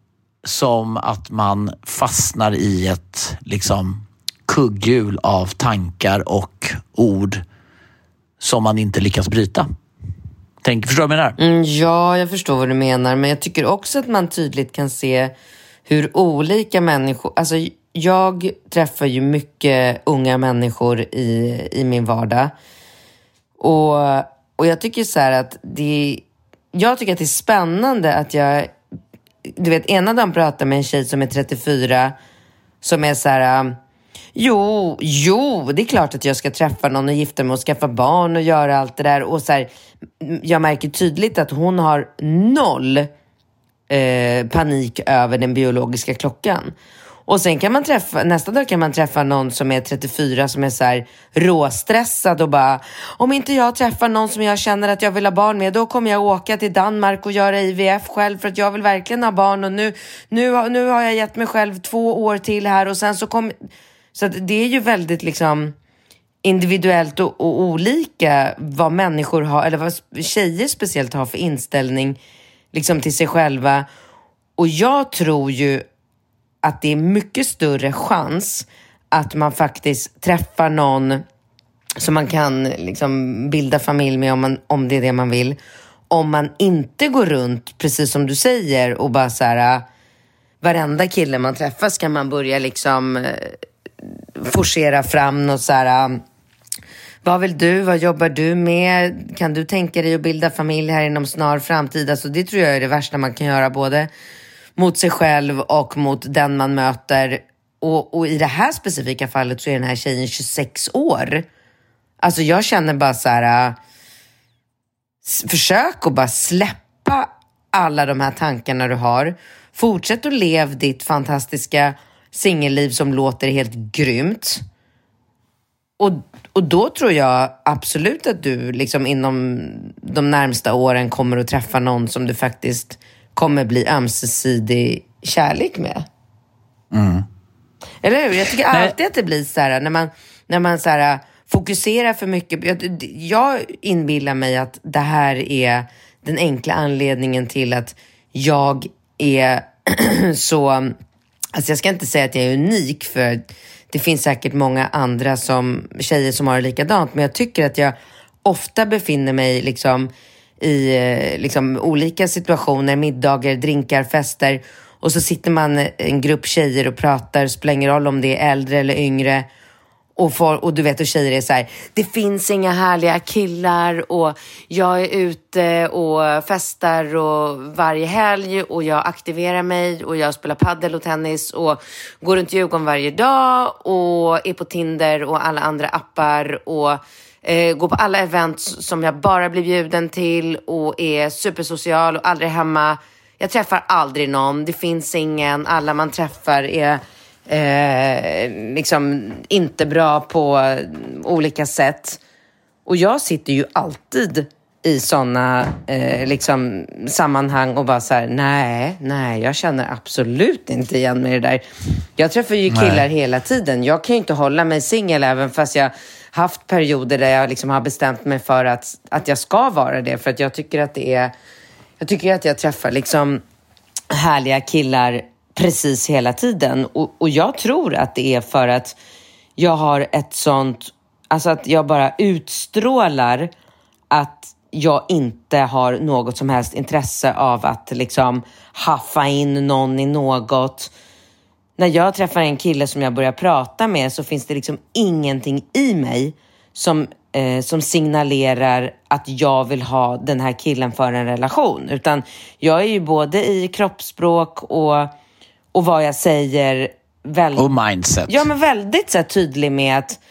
som att man fastnar i ett liksom kugghjul av tankar och ord som man inte lyckas bryta. Tänk, förstår du vad jag menar? Mm, ja, jag förstår vad du menar. Men jag tycker också att man tydligt kan se hur olika människor... Alltså, jag träffar ju mycket unga människor i, i min vardag. Och, och jag tycker så här att det... Jag tycker att det är spännande att jag... Du vet, ena dagen pratar med en tjej som är trettiofyra som är så här... Jo, jo, det är klart att jag ska träffa någon och gifta mig och skaffa barn och göra allt det där. Och så här, jag märker tydligt att hon har noll eh, panik över den biologiska klockan. Och sen kan man träffa, nästa dag kan man träffa någon som är trettiofyra som är så här råstressad och bara, om inte jag träffar någon som jag känner att jag vill ha barn med, då kommer jag åka till Danmark och göra I V F själv för att jag vill verkligen ha barn. Och nu, nu, nu har jag gett mig själv två år till här och sen så kommer... Så att det är ju väldigt liksom individuellt och, och olika vad människor har, eller vad tjejer speciellt har för inställning liksom till sig själva. Och jag tror ju att det är mycket större chans att man faktiskt träffar någon som man kan liksom bilda familj med om, man, om det är det man vill. Om man inte går runt, precis som du säger, och bara så här, varenda kille man träffar ska man börja liksom... forcera fram något så här, vad vill du, vad jobbar du med, kan du tänka dig att bilda familj här inom snar framtid? Alltså det tror jag är det värsta man kan göra, både mot sig själv och mot den man möter. Och, och i det här specifika fallet så är den här tjejen tjugosex år. Alltså jag känner bara så här, försök att bara släppa alla de här tankarna du har. Fortsätt att leva ditt fantastiska singelliv som låter helt grymt. Och, och då tror jag absolut att du liksom inom de närmsta åren kommer att träffa någon som du faktiskt kommer bli ömsesidig kärlek med. Mm. Eller hur? Jag tycker alltid att det blir så här när man, när man så här fokuserar för mycket. Jag, jag inbillar mig att det här är den enkla anledningen till att jag är så... Alltså jag ska inte säga att jag är unik, för det finns säkert många andra som, tjejer som har det likadant. Men jag tycker att jag ofta befinner mig liksom i liksom olika situationer, middagar, drinkar, fester. Och så sitter man en grupp tjejer och pratar, spelar ingen roll om det är äldre eller yngre. Och, för, och du vet, och tjejer är så här, det finns inga härliga killar och jag är ute och festar och varje helg och jag aktiverar mig och jag spelar paddel och tennis och går runt Djurgården varje dag och är på Tinder och alla andra appar och eh, går på alla events som jag bara blir bjuden till och är supersocial och aldrig hemma. Jag träffar aldrig någon, det finns ingen, alla man träffar är... Eh, liksom inte bra på olika sätt. Och jag sitter ju alltid i såna eh, liksom sammanhang och bara så här, nej, nej, jag känner absolut inte igen mig i det där. Jag träffar ju killar nej. hela tiden. Jag kan ju inte hålla mig singel även fast jag haft perioder där jag liksom har bestämt mig för att, att jag ska vara det. För att jag tycker att det är, jag tycker att jag träffar liksom härliga killar precis hela tiden. Och, och jag tror att det är för att jag har ett sånt, alltså att jag bara utstrålar att jag inte har något som helst intresse av att liksom haffa in någon i något. När jag träffar en kille som jag börjar prata med så finns det liksom ingenting i mig som, eh, som signalerar att jag vill ha den här killen för en relation. Utan jag är ju både i kroppsspråk och, och vad jag säger väldigt, och mindset. Ja, men väldigt så här, tydlig med att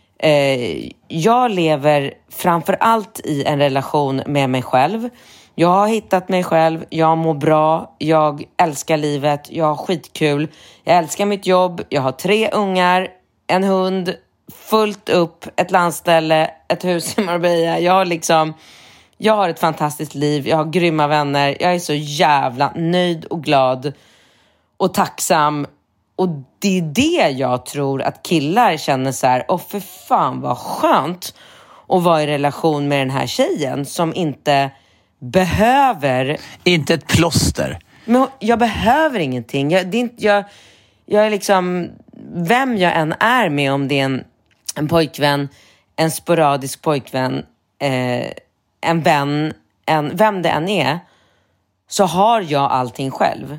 eh, jag lever framför allt i en relation med mig själv. Jag har hittat mig själv, jag mår bra, jag älskar livet, jag har skitkul, jag älskar mitt jobb, jag har tre ungar, en hund, fullt upp, ett landställe, ett hus i Marbella. Jag har liksom, jag har ett fantastiskt liv, jag har grymma vänner, jag är så jävla nöjd och glad och tacksam. Och det är det jag tror att killar känner så här, åh för fan vad skönt att vara i relation med den här tjejen som inte behöver... Inte ett plåster. Men jag behöver ingenting. Jag, det är inte, jag, jag är liksom... Vem jag än är med, om det är en, en pojkvän, en sporadisk pojkvän, eh, en vän, en, vem det än är, så har jag allting själv.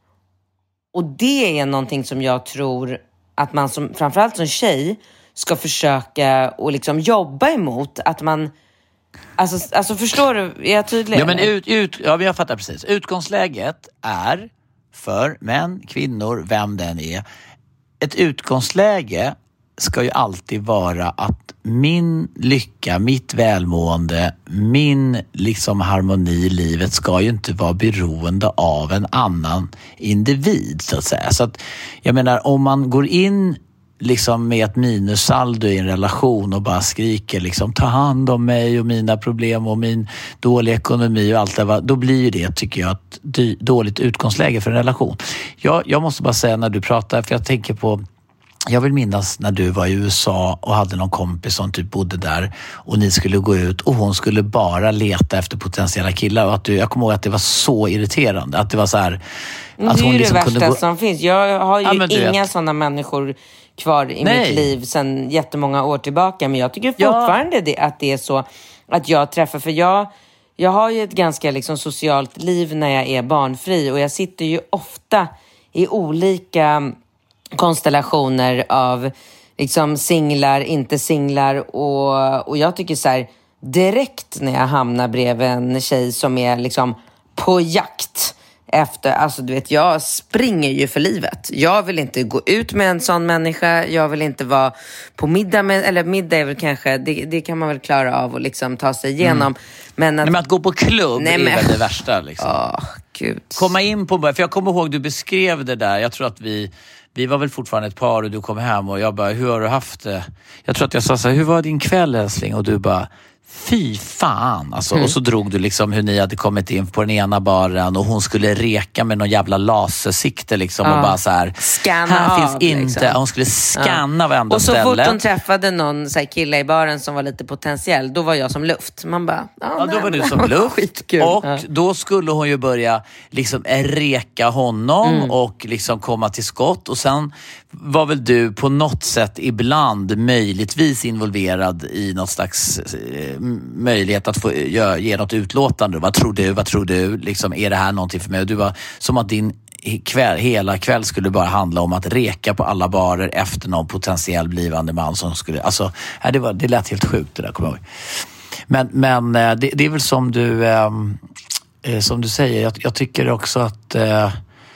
Och det är någonting som jag tror att man som, framförallt som tjej, ska försöka och liksom jobba emot. Att man... Alltså, alltså förstår du? Är jag tydlig? Ja, men ut, ut, ja, jag fattar precis. Utgångsläget är för män, kvinnor, vem den är. Ett utgångsläge ska ju alltid vara att min lycka, mitt välmående, min liksom harmoni i livet ska ju inte vara beroende av en annan individ, så att säga. Så att, jag menar, om man går in liksom med ett minussaldo i en relation och bara skriker liksom, ta hand om mig och mina problem och min dåliga ekonomi och allt det, då blir ju det, tycker jag, ett dy- dåligt utgångsläge för en relation. Jag, jag måste bara säga när du pratar, för jag tänker på, jag vill minnas när du var i U S A och hade någon kompis som typ bodde där och ni skulle gå ut och hon skulle bara leta efter potentiella killar och att du, jag kommer ihåg att det var så irriterande, att det var så här, att att hon liksom det är det värsta gå... som finns. Jag har ju ja, inga sådana människor kvar i Nej. mitt liv sedan jättemånga år tillbaka, men jag tycker fortfarande ja. det, att det är så att jag träffar, för jag jag har ju ett ganska liksom socialt liv när jag är barnfri och jag sitter ju ofta i olika konstellationer av liksom singlar, inte singlar, och, och jag tycker så här, direkt när jag hamnar bredvid en tjej som är liksom på jakt efter, alltså du vet, jag springer ju för livet. Jag vill inte gå ut med en sån människa, jag vill inte vara på middag med, eller middag är väl kanske, det, det kan man väl klara av och liksom ta sig igenom. Mm. Men, att, nej, men att gå på klubb nej, är men, väl det värsta liksom. Åh, gud. Komma in på, för jag kommer ihåg du beskrev det där, jag tror att vi Vi var väl fortfarande ett par och du kom hem och jag bara, hur har du haft det? Jag tror att jag sa så här, hur var din kväll älskling? Och du bara, fy fan. Alltså, mm. Och så drog du liksom hur ni hade kommit in på den ena baren och hon skulle reka med någon jävla lasersikte liksom ja. och bara så här, scanna här av, finns inte, liksom. Hon skulle scanna ja. varenda och så ställe. fort hon träffade någon så här, kille i baren som var lite potentiell, då var jag som luft. Man bara, ja, då var du som luft. Skitkul. Och ja. då skulle hon ju börja liksom reka honom mm. och liksom komma till skott. Och sen var väl du på något sätt ibland möjligtvis involverad i något slags eh, möjlighet att få ge, ge något utlåtande. Vad tror du? Vad tror du? Liksom, är det här någonting för mig? Och du var som att din kväll, hela kväll skulle bara handla om att reka på alla barer efter någon potentiell blivande man som skulle... Alltså, det, var, det lät helt sjukt det där, kommer jag ihåg. Men, men det, det är väl som du eh, som du säger, jag, jag tycker också att eh,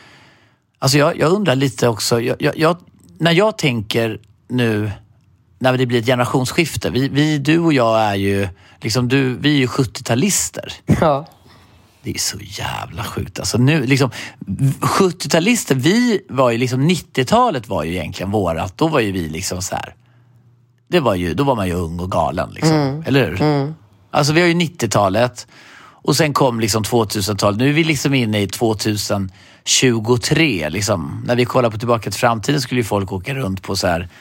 alltså jag, jag undrar lite också, jag, jag, jag, när jag tänker nu när det blir ett generationsskifte, vi, vi, du och jag är ju liksom, du, vi är ju sjuttio-talister. Ja. Det är så jävla sjukt. Alltså nu, liksom, sjuttio-talister, vi var ju liksom, nittiotalet var ju egentligen vårat. Då var ju vi liksom så här. Det var ju, då var man ju ung och galen liksom. Mm. Eller hur? Mm. Alltså vi har ju nittiotalet. Och sen kom liksom tvåtusentalet. Nu är vi liksom inne i tjugohundratjugotre. Liksom. När vi kollar på Tillbaka till framtiden skulle ju folk åka runt på så här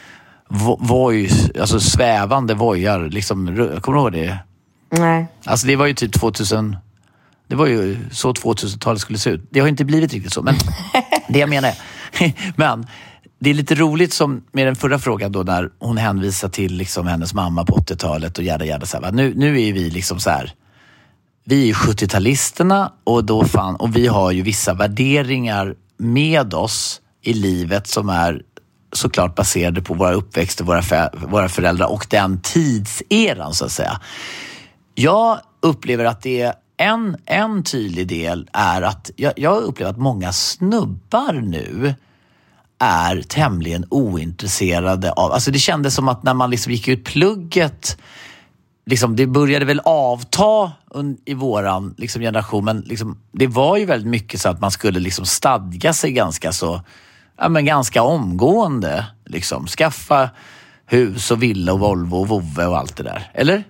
voice, alltså svävande vojar. Liksom, kommer du ihåg det? Nej. Alltså det var ju typ tvåtusen... Det var ju så tvåtusentalet skulle se ut. Det har inte blivit riktigt så, men det jag menar är... men det är lite roligt som med den förra frågan då, när hon hänvisar till liksom hennes mamma på åttiotalet och jävla jävla så här, nu, nu är vi liksom så här... Vi är ju sjuttio-talisterna och, då fan, och vi har ju vissa värderingar med oss i livet som är såklart baserade på våra uppväxter, våra, för, våra föräldrar och den tidseran så att säga. Jag upplever att det är en, en tydlig del är att jag, jag upplever att många snubbar nu är tämligen ointresserade av, alltså det kändes som att när man liksom gick ut plugget, liksom det började väl avta i våran liksom generation, men liksom, det var ju väldigt mycket så att man skulle liksom stadga sig ganska så, ja men ganska omgående liksom, skaffa hus och villa och Volvo och Vove och allt det där, eller?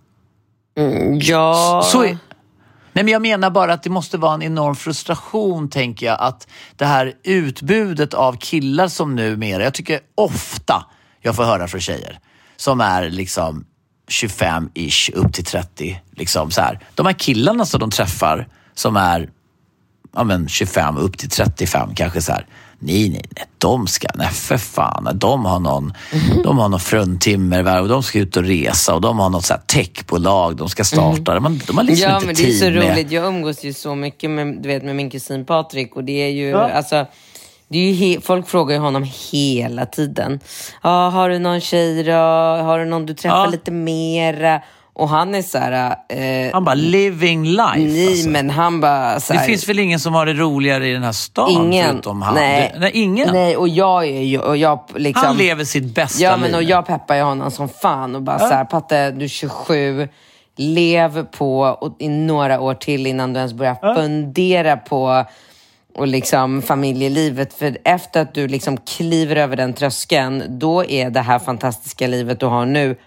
Mm, ja. Så, nej men jag menar bara att det måste vara en enorm frustration, tänker jag, att det här utbudet av killar som numera, jag tycker ofta jag får höra från tjejer som är liksom tjugofem-ish upp till trettio liksom så här. De här killarna som de träffar som är ja men tjugofem upp till trettiofem kanske så här. Nej, nej, nej, de ska, nej för fan, de har någon, mm. de har någon fruntimmer och de ska ut och resa och de har något så här techbolag, de ska starta, mm. de, de har liksom ja, inte men det är så med. roligt, jag umgås ju så mycket med, du vet, med min kusin Patrik och det är ju, ja. alltså det är ju he- folk frågar ju honom hela tiden. Ja, har du någon tjej då? Har du någon du träffar ja. lite mera? Och han är så här... Eh, han bara living life. Nej, alltså. men han bara... Så här, det finns väl ingen som har det roligare i den här stan ingen, förutom han? Nej, det, nej, ingen. Nej, och jag är ju... Och jag, liksom, han lever sitt bästa ja, men, liv. Och jag peppar ju honom som fan och bara ja. så här, Patte, du är tjugosju, lev på och i några år till innan du ens börjar ja. fundera på och liksom familjelivet. För efter att du liksom kliver över den tröskeln, då är det här fantastiska livet du har nu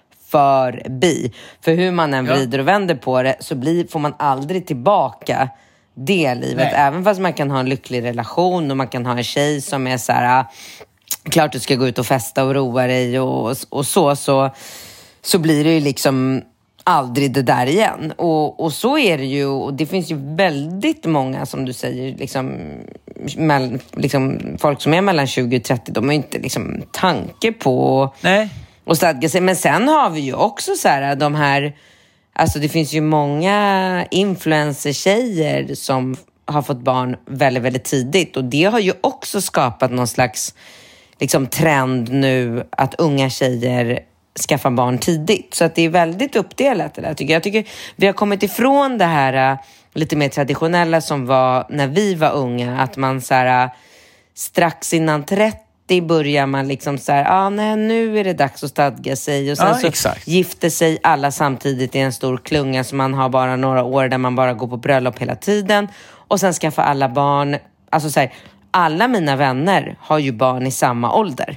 förbi. För hur man än vrider och vänder på det så blir, får man aldrig tillbaka det livet. Nej. Även fast man kan ha en lycklig relation och man kan ha en tjej som är så här, klart du ska gå ut och festa och roa dig och, och så, så så blir det ju liksom aldrig det där igen. Och, och så är det ju, och det finns ju väldigt många som du säger liksom, mell, liksom folk som är mellan tjugo och trettio, de har ju inte liksom tanke på Nej. och stadga sig. Men sen har vi ju också så här, de här, alltså det finns ju många influencer-tjejer som har fått barn väldigt, väldigt tidigt. Och det har ju också skapat någon slags liksom trend nu att unga tjejer skaffar barn tidigt. Så att det är väldigt uppdelat det där, tycker jag. Jag tycker vi har kommit ifrån det här uh, lite mer traditionella som var när vi var unga. Att man så här, uh, strax innan trettio börjar man liksom så här, ah, nej, nu är det dags att stadga sig. Och sen ja, så exakt. gifter sig alla samtidigt i en stor klunga, så man har bara några år där man bara går på bröllop hela tiden. Och sen skaffar alla barn, alltså så här, alla mina vänner har ju barn i samma ålder.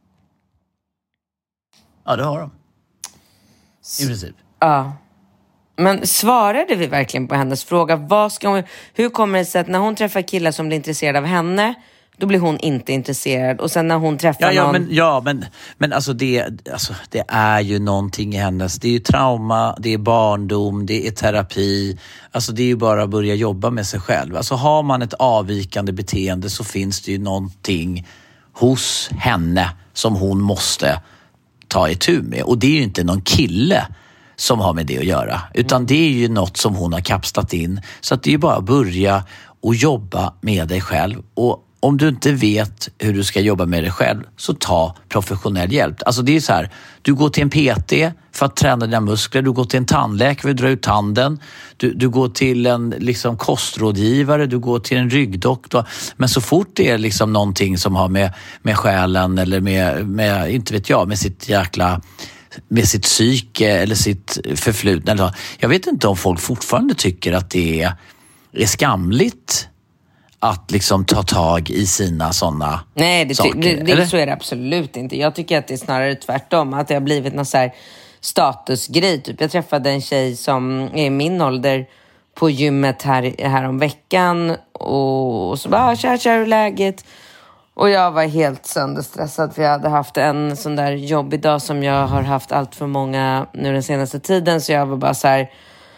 Ja, det har de. I princip. Ja. Men svarade vi verkligen på hennes fråga? Vad ska hon, hur kommer det sig att när hon träffar killar som blir intresserade av henne, då blir hon inte intresserad? Och sen när hon träffar ja, ja, någon... Men, ja, men, men alltså, det, alltså det är ju någonting i hennes... Det är ju trauma, det är barndom, det är terapi. Alltså det är ju bara att börja jobba med sig själv. Alltså har man ett avvikande beteende så finns det ju någonting hos henne som hon måste ta itu med. Och det är ju inte någon kille som har med det att göra. Utan det är ju något som hon har kapslat in. Så att det är ju bara att börja och jobba med dig själv. Och om du inte vet hur du ska jobba med dig själv, så ta professionell hjälp. Alltså det är så här, du går till en P T för att träna dina muskler, du går till en tandläkare för att dra ut tanden, du, du går till en liksom kostrådgivare, du går till en ryggdoktor. Men så fort det är liksom någonting som har med, med själen eller med, med, inte vet jag, med sitt jäkla... med sitt psyke eller sitt förflutna. Jag vet inte om folk fortfarande tycker att det är, är skamligt att liksom ta tag i sina sådana Nej, det, saker. det, det, så är det absolut inte. Jag tycker att det är snarare tvärtom. Att det har blivit någon så här statusgrej. Typ. Jag träffade en tjej som är i min ålder på gymmet här, här om veckan. Och, och så bara, tja, tja, hur läget? Och jag var helt sönderstressad, för jag hade haft en sån där jobbig dag som jag har haft allt för många nu den senaste tiden. Så jag var bara så här,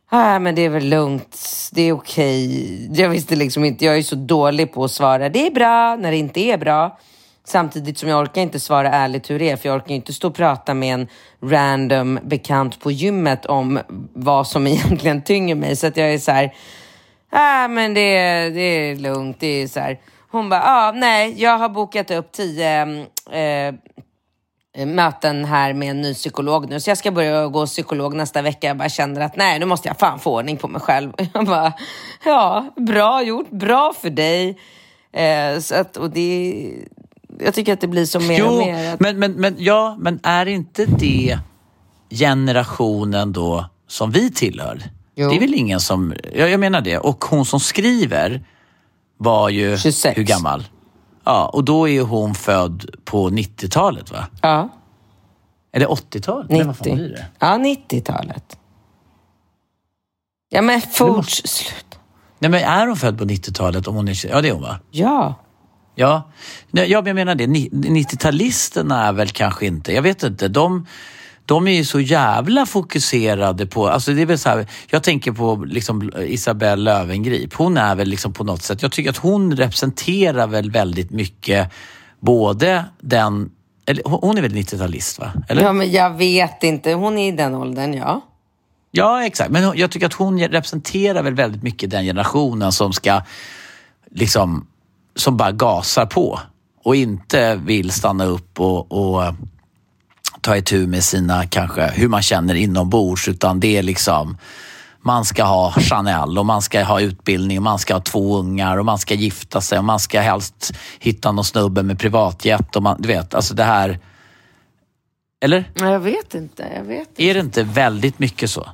Ah, men det är väl lugnt. Det är okej. Jag visste liksom inte. Jag är så dålig på att svara. Det är bra när det inte är bra. Samtidigt som jag orkar inte svara ärligt hur det är. För jag orkar inte stå och prata med en random bekant på gymmet om vad som egentligen tynger mig. Så att jag är så här... Ah, men det är, det är lugnt. Det är så här... Hon bara, ah, nej, jag har bokat upp tio... Eh, möten här med en ny psykolog nu. Så jag ska börja gå psykolog nästa vecka. Jag bara känner att nej, nu måste jag fan få ordning på mig själv. Jag bara, ja, bra gjort. Bra för dig. Eh, så att, och det... Jag tycker att det blir så mer jo, och mer. Att... Men, men, men, ja, men är inte det generationen då som vi tillhör? Jo. Det är väl ingen som... Ja, jag menar det. Och hon som skriver var ju... tjugosex. Hur gammal? Ja, och då är hon född på nittiotalet, va? Ja. Eller åttiotalet? nittio. Vad fan blir det? Ja, nittiotalet. Ja, men fort måste... slut. Nej, men är hon född på nittiotalet? Om hon är... Ja, det är hon, va? Ja. Ja, jag menar det. nittio-talisterna är väl kanske inte... Jag vet inte. De, de är ju så jävla fokuserade på... Alltså det är väl så här, jag tänker på liksom Isabelle Löwengrip. Hon är väl liksom på något sätt... Jag tycker att hon representerar väl väldigt mycket både den... Eller, hon är väl nittio-talist, va? Eller? Ja, men jag vet inte. Hon är i den åldern, ja. Ja, exakt. Men jag tycker att hon representerar väl väldigt mycket den generationen som ska liksom... som bara gasar på och inte vill stanna upp och, och ta itu med sina, kanske hur man känner inombords, utan det är liksom, man ska ha Chanel och man ska ha utbildning och man ska ha två ungar och man ska gifta sig och man ska helst hitta någon snubbe med privatjet och man, du vet, alltså det här, eller? Jag vet inte, jag vet inte. Är det inte väldigt mycket så?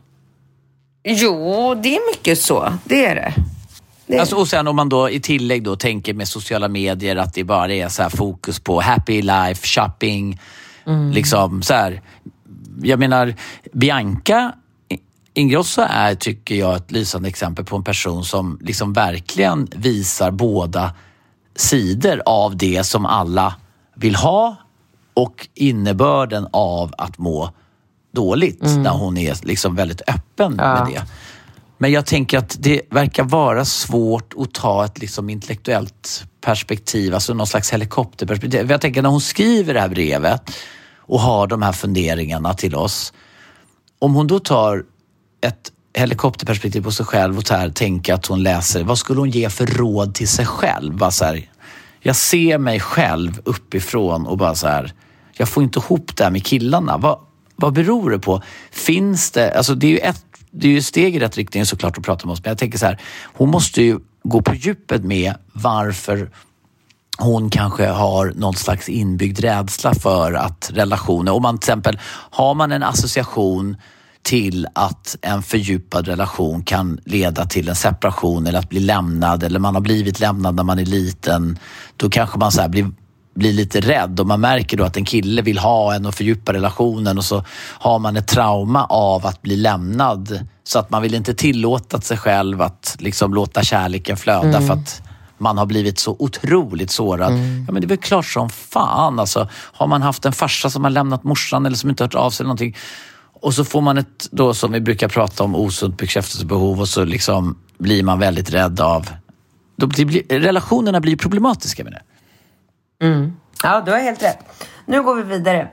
Jo, det är mycket så, det är det. Det. Alltså, och sen om man då i tillägg då tänker med sociala medier att det bara är så här fokus på happy life, shopping, mm. liksom så här. Jag menar, Bianca Ingrosso är, tycker jag, ett lysande exempel på en person som liksom verkligen visar båda sidor av det som alla vill ha och innebörden av att må dåligt, mm. när hon är liksom väldigt öppen ja. med det. Men jag tänker att det verkar vara svårt att ta ett liksom intellektuellt perspektiv, alltså någon slags helikopterperspektiv. Jag tänker när hon skriver det här brevet och har de här funderingarna till oss, om hon då tar ett helikopterperspektiv på sig själv och tar, tänker att hon läser, vad skulle hon ge för råd till sig själv? Bara så här, jag ser mig själv uppifrån och bara så här, jag får inte ihop det här med killarna. Vad, vad beror det på? Finns det, alltså det är ju ett Det är ju steg i rätt riktning såklart att prata med oss. Men jag tänker så här, hon måste ju gå på djupet med varför hon kanske har någon slags inbyggd rädsla för att relationer, om man till exempel, har man en association till att en fördjupad relation kan leda till en separation eller att bli lämnad, eller man har blivit lämnad när man är liten, då kanske man så här blir blir lite rädd och man märker då att en kille vill ha en och fördjupa relationen, och så har man ett trauma av att bli lämnad, så att man vill inte tillåta sig själv att liksom låta kärleken flöda mm. för att man har blivit så otroligt sårad. Mm. Ja, men det är väl klart som fan, alltså, har man haft en farsa som har lämnat morsan eller som inte hört av sig eller någonting, och så får man ett, då som vi brukar prata om, osunt bekräftelsebehov, och så liksom blir man väldigt rädd av, då blir, relationerna blir problematiska med det. Mm. Ja, du har helt rätt. Nu går vi vidare.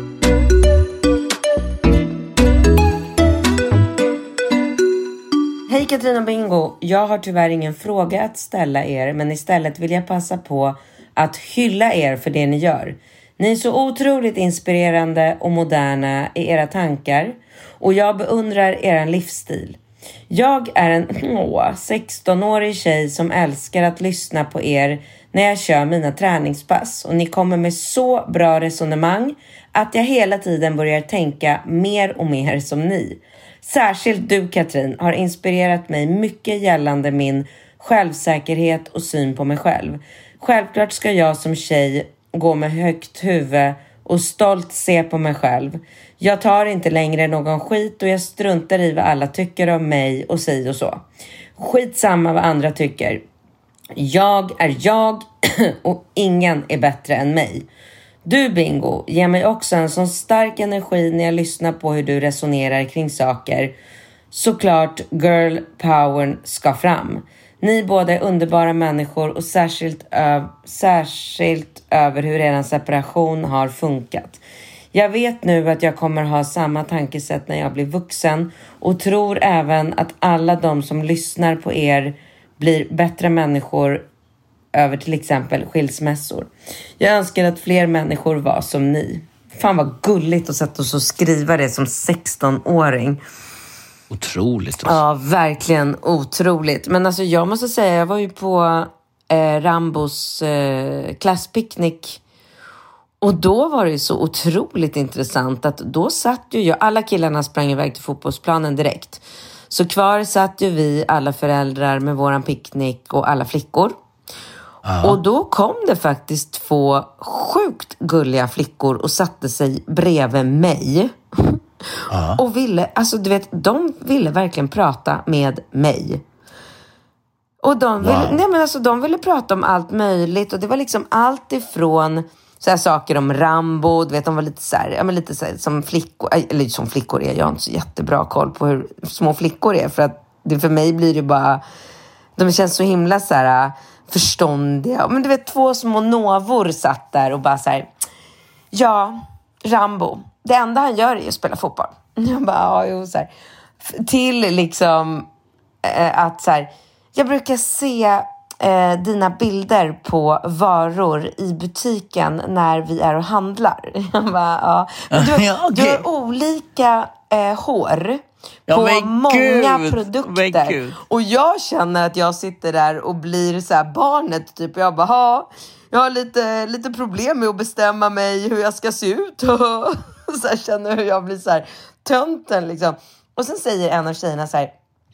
Hej Katrina Bingo. Jag har tyvärr ingen fråga att ställa er, men istället vill jag passa på att hylla er för det ni gör. Ni är så otroligt inspirerande och moderna i era tankar, och jag beundrar er livsstil. Jag är en åh, sexton-årig tjej som älskar att lyssna på er när jag kör mina träningspass, och ni kommer med så bra resonemang att jag hela tiden börjar tänka mer och mer som ni. Särskilt du, Katrin, har inspirerat mig mycket gällande min självsäkerhet och syn på mig själv. Självklart ska jag som tjej gå med högt huvud och stolt se på mig själv. Jag tar inte längre någon skit och jag struntar i vad alla tycker om mig och säger och så. Skitsamma vad andra tycker. Jag är jag och ingen är bättre än mig. Du, Bingo, ger mig också en sån stark energi när jag lyssnar på hur du resonerar kring saker såklart girl power ska fram. Ni båda är underbara människor och särskilt, ö- särskilt över hur er separation har funkat. Jag vet nu att jag kommer ha samma tankesätt när jag blir vuxen och tror även att alla de som lyssnar på er blir bättre människor över till exempel skilsmässor. Jag önskar att fler människor var som ni. Fan vad gulligt att sätta oss och skriva det som sexton-åring. Otroligt. Alltså. Ja, verkligen otroligt. Men alltså jag måste säga, jag var ju på eh, Rambos eh, klasspicknick. Och då var det så otroligt intressant att då satt ju jag, alla killarna sprang iväg till fotbollsplanen direkt. Så kvar satt ju vi, alla föräldrar med våran picknick och alla flickor. Ja. Och då kom det faktiskt två sjukt gulliga flickor och satte sig bredvid mig. Ja. Och ville, alltså du vet, de ville verkligen prata med mig. Och de ville, wow. nej men alltså de ville prata om allt möjligt. Och det var liksom allt ifrån så här saker om Rambo, du vet, de var lite så här, ja men lite så här, som flickor, eller som flickor är, jag har inte så jättebra koll på hur små flickor är, för att det, för mig blir det bara, de känns så himla så här förståndiga, men du vet, två små novor satt där och bara så här, ja, Rambo, det enda han gör är ju att spela fotboll. Jag bara, ja, jo, så här, till liksom eh, att så här, jag brukar se Eh, dina bilder på varor i butiken när vi är och handlar. Jag bara, ja. Men du, ja, okay. du har olika eh, hår ja, på många Gud, produkter. Och jag känner att jag sitter där och blir så här barnet typ. Jag bara, ja, jag har lite, lite problem med att bestämma mig hur jag ska se ut. Och så här, känner hur jag blir så här tönten liksom. Och sen säger en av tjejerna så här,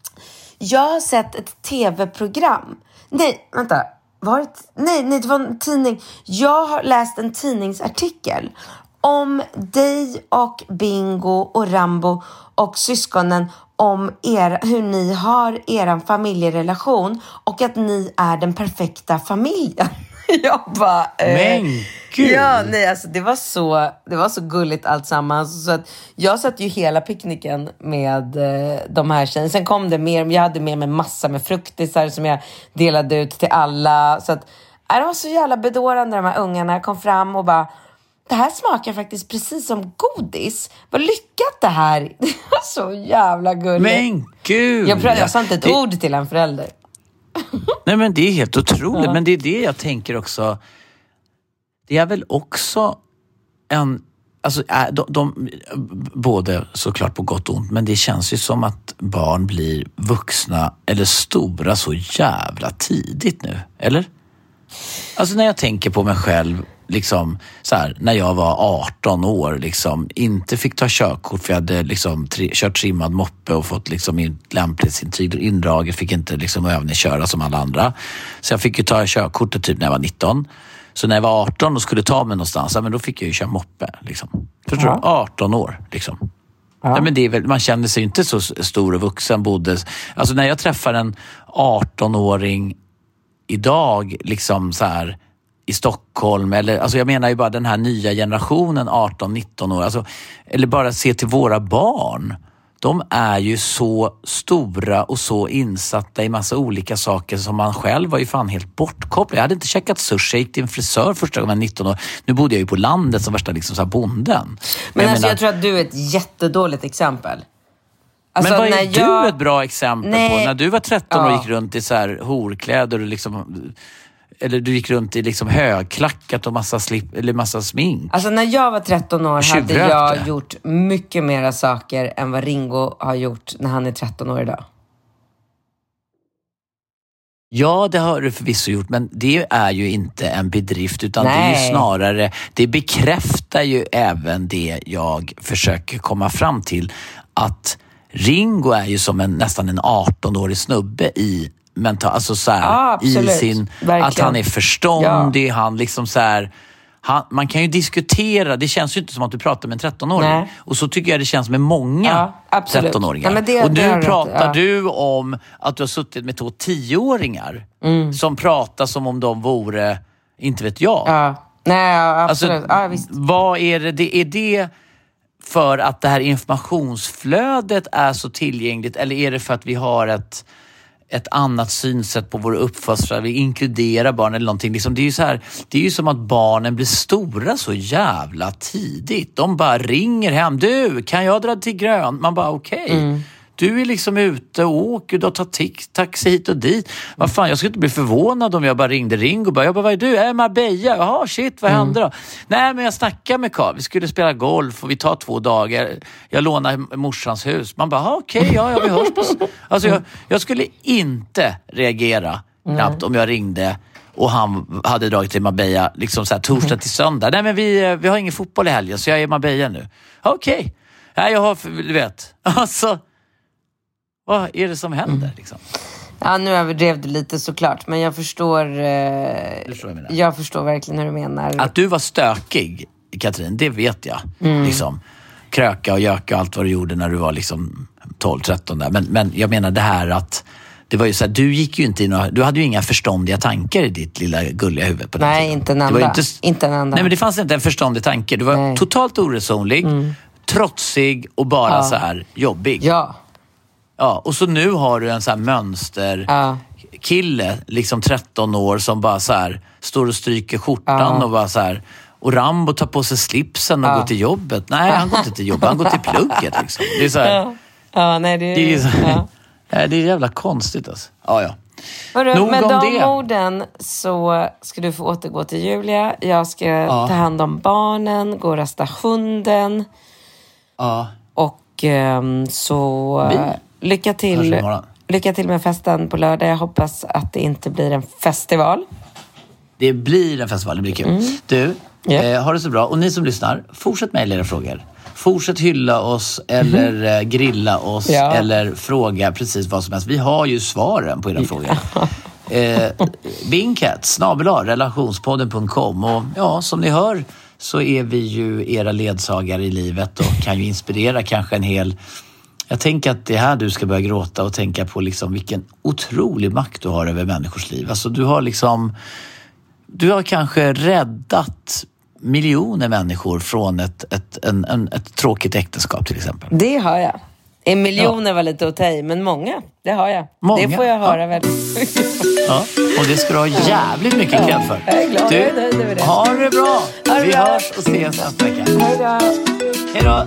jag har sett ett tv-program. Nej, vänta. Var det t- nej, nej, det var en tidning. Jag har läst en tidningsartikel om dig och Bingo och Rambo och syskonen, om er, hur ni har er familjerelation och att ni är den perfekta familjen. Jag bara... Eh, Men gud! Ja, nej, alltså det var så, det var så gulligt alltsammans. Så att jag satt ju hela picknicken med eh, de här tjejerna. Sen kom det mer, jag hade med mig massa med fruktisar som jag delade ut till alla. Så att äh, det var så jävla bedårande, de här ungarna kom fram och bara, det här smakar faktiskt precis som godis. Vad lyckat det här. Det var så jävla gulligt. Men gud! Jag, pröv, jag sa inte ett det... ord till en förälder. Nej, men det är helt otroligt. Ja. Men det är det jag tänker också. Det är väl också en... Alltså, de, de, både såklart på gott och ont, men det känns ju som att barn blir vuxna eller stora så jävla tidigt nu. Eller? Alltså när jag tänker på mig själv, liksom så här, när jag var arton år, liksom inte fick ta körkort för jag hade liksom tri- kört trimmad moppe och fått liksom lämplighetsintyg indraget, fick inte liksom övningsköra som alla andra. Så jag fick ju ta körkortet typ när jag var nitton. Så när jag var arton och skulle ta mig någonstans, ja, men då fick jag ju köra moppe liksom. Förstår ja. du? arton år liksom. Ja. Ja, men det är väl, man känner sig ju inte så stor och vuxen bodde. Alltså när jag träffar en arton-åring idag liksom så här i Stockholm, eller alltså jag menar ju bara den här nya generationen arton nitton år, alltså, eller bara se till våra barn. De är ju så stora och så insatta i massa olika saker som man själv var ju fan helt bortkopplad. Jag hade inte checkat sushi, jag gick till en frisör första gången nitton år. Nu bodde jag ju på landet som värsta liksom så här bonden. Men jag, alltså, menar, jag tror att du är ett jättedåligt exempel. Alltså, men vad är när du jag... ett bra exempel Nej. på? När du var tretton ja. och gick runt i så här horkläder och liksom... Eller du gick runt i liksom högklackat och massa, slip, eller massa smink. Alltså när jag var tretton år hade jag gjort mycket mera saker än vad Ringo har gjort när han är tretton år idag. Ja, det har du förvisso gjort, men det är ju inte en bedrift, utan Nej. det är ju snarare, det bekräftar ju även det jag försöker komma fram till, att Ringo är ju som en nästan en arton-årig snubbe i mental, alltså så här, ja, i sin, verkligen. Att han är förståndig, ja. han liksom så här, han, man kan ju diskutera, det känns ju inte som att du pratar med en tretton-åring. Nej. Och så tycker jag det känns med många ja, tretton-åringar. Ja, det, och nu det pratar rätt, ja. du om att du har suttit med två tio-åringar mm. som pratar som om de vore, inte vet jag. Ja. Nej, ja, absolut. Alltså, ja, visst. Vad är det, det är det för att det här informationsflödet är så tillgängligt, eller är det för att vi har ett ett annat synsätt på vår uppfostran, vi inkluderar barn eller någonting. Liksom, det är ju så här, det är ju som att barnen blir stora så jävla tidigt. De bara ringer hem. Du, kan jag dra till Grön? Man bara okej. Okay. Mm. Du är liksom ute och åker, du har tagit taxi hit och dit. Vad fan, jag skulle inte bli förvånad om jag bara ringde Ringo och bara, jag bara, vad är du? Jag är Marbella. Jaha, shit, vad mm. hände då? Nej, men jag snackade med Carl. Vi skulle spela golf och vi tar två dagar. Jag lånar morsans hus. Man bara, okej, okay, ja, ja, vi hörs på... Alltså, jag, jag skulle inte reagera mm. knappt om jag ringde och han hade dragit till Marbella liksom så här torsdag till söndag. Nej, men vi, vi har ingen fotboll i helgen så jag är i Marbella nu. Okej. Okay. Nej, jag har, du vet. Alltså... Vad är det som händer liksom? Ja, nu överdrev du lite såklart, men jag förstår, eh, förstår jag, jag förstår verkligen hur du menar. Att du var stökig, Katrin, det vet jag. Mm. Liksom, kröka och göka och allt vad du gjorde när du var liksom tolv tretton där. Men, men jag menar det här att det var ju så här, du gick ju inte i några, du hade ju inga förståndiga tankar i ditt lilla gulliga huvud på den Nej, tiden. inte en anda. Det var inte, inte en anda. Nej, men det fanns inte en förståndig tanke. Du var Nej. totalt oresonlig, mm. trotsig och bara ja. så här jobbig. Ja. Ja, och så nu har du en sån här mönster ja. kille, liksom tretton år, som bara så här står och stryker skjortan ja. och bara så här, och Rambo tar på sig slipsen och ja. går till jobbet. Nej, han går inte till jobbet, han går till plugget liksom. Det är så här, ja. ja, nej det är det är, så, ja. det är jävla konstigt alltså. Ja, ja. Hörru, med de det. orden så ska du få återgå till Julia. Jag ska ja. ta hand om barnen, gå och rasta hunden. Ja. Och um, så... Vi. Lycka till, lycka till med festen på lördag. Jag hoppas att det inte blir en festival. Det blir en festival, det blir kul. Mm. Du, yeah. eh, har det så bra. Och ni som lyssnar, fortsätt mejla era frågor. Fortsätt hylla oss eller mm. grilla oss ja. eller fråga precis vad som helst. Vi har ju svaren på era frågor. eh, Bingcat, snabel-a, relationspodden punkt com. Och ja, som ni hör så är vi ju era ledsagare i livet och kan ju inspirera kanske en hel... Jag tänker att det här du ska börja gråta och tänka på liksom vilken otrolig makt du har över människors liv. Alltså du har liksom, du har kanske räddat miljoner människor från ett, ett, en, en, ett tråkigt äktenskap till exempel. Det har jag. En miljon ja. var lite att ta i, men många, det har jag. Många. Det får jag höra ja. väldigt mycket. Ja, och det ska du ha jävligt mycket ja. krädd för. Jag är glad. Du, jag är nöjd över det. Ha det bra. Ha det Vi bra. hörs och ses nästa vecka. Hej då. Hej då.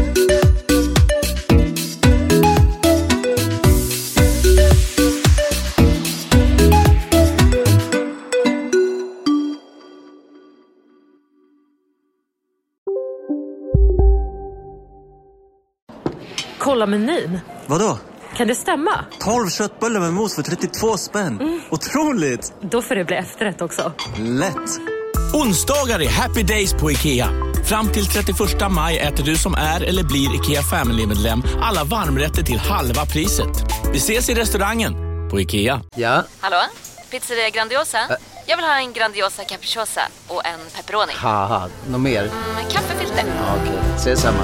Kolla menyn. Vadå? Kan det stämma? tolv köttbullar med mos för trettiotvå spänn. Mm. Otroligt! Då får det bli efterrätt också. Lätt! Onsdagar är happy days på IKEA. Fram till trettioförsta maj äter du som är eller blir IKEA Family-medlem alla varmrätter till halva priset. Vi ses i restaurangen på IKEA. Ja? Hallå? Pizzeria Grandiosa? Ä- Jag vill ha en Grandiosa capriciosa och en pepperoni. Haha, något mer? Mm, kaffefilter. Ja, okej, okay. Ses samma.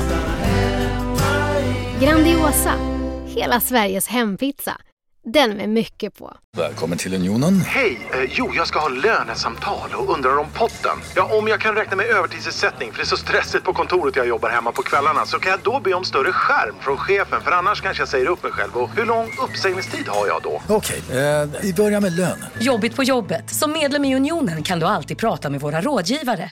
Grandiosa, hela Sveriges hempizza. Den med mycket på. Välkommen till Unionen. Hej, eh, jo jag ska ha lönesamtal och undrar om potten. Ja, om jag kan räkna med övertidsersättning för det är så stressigt på kontoret jag jobbar hemma på kvällarna, så kan jag då be om större skärm från chefen, för annars kanske jag säger upp mig själv. Och hur lång uppsägningstid har jag då? Okej, eh, vi börjar med lön. Jobbigt på jobbet. Som medlem i Unionen kan du alltid prata med våra rådgivare.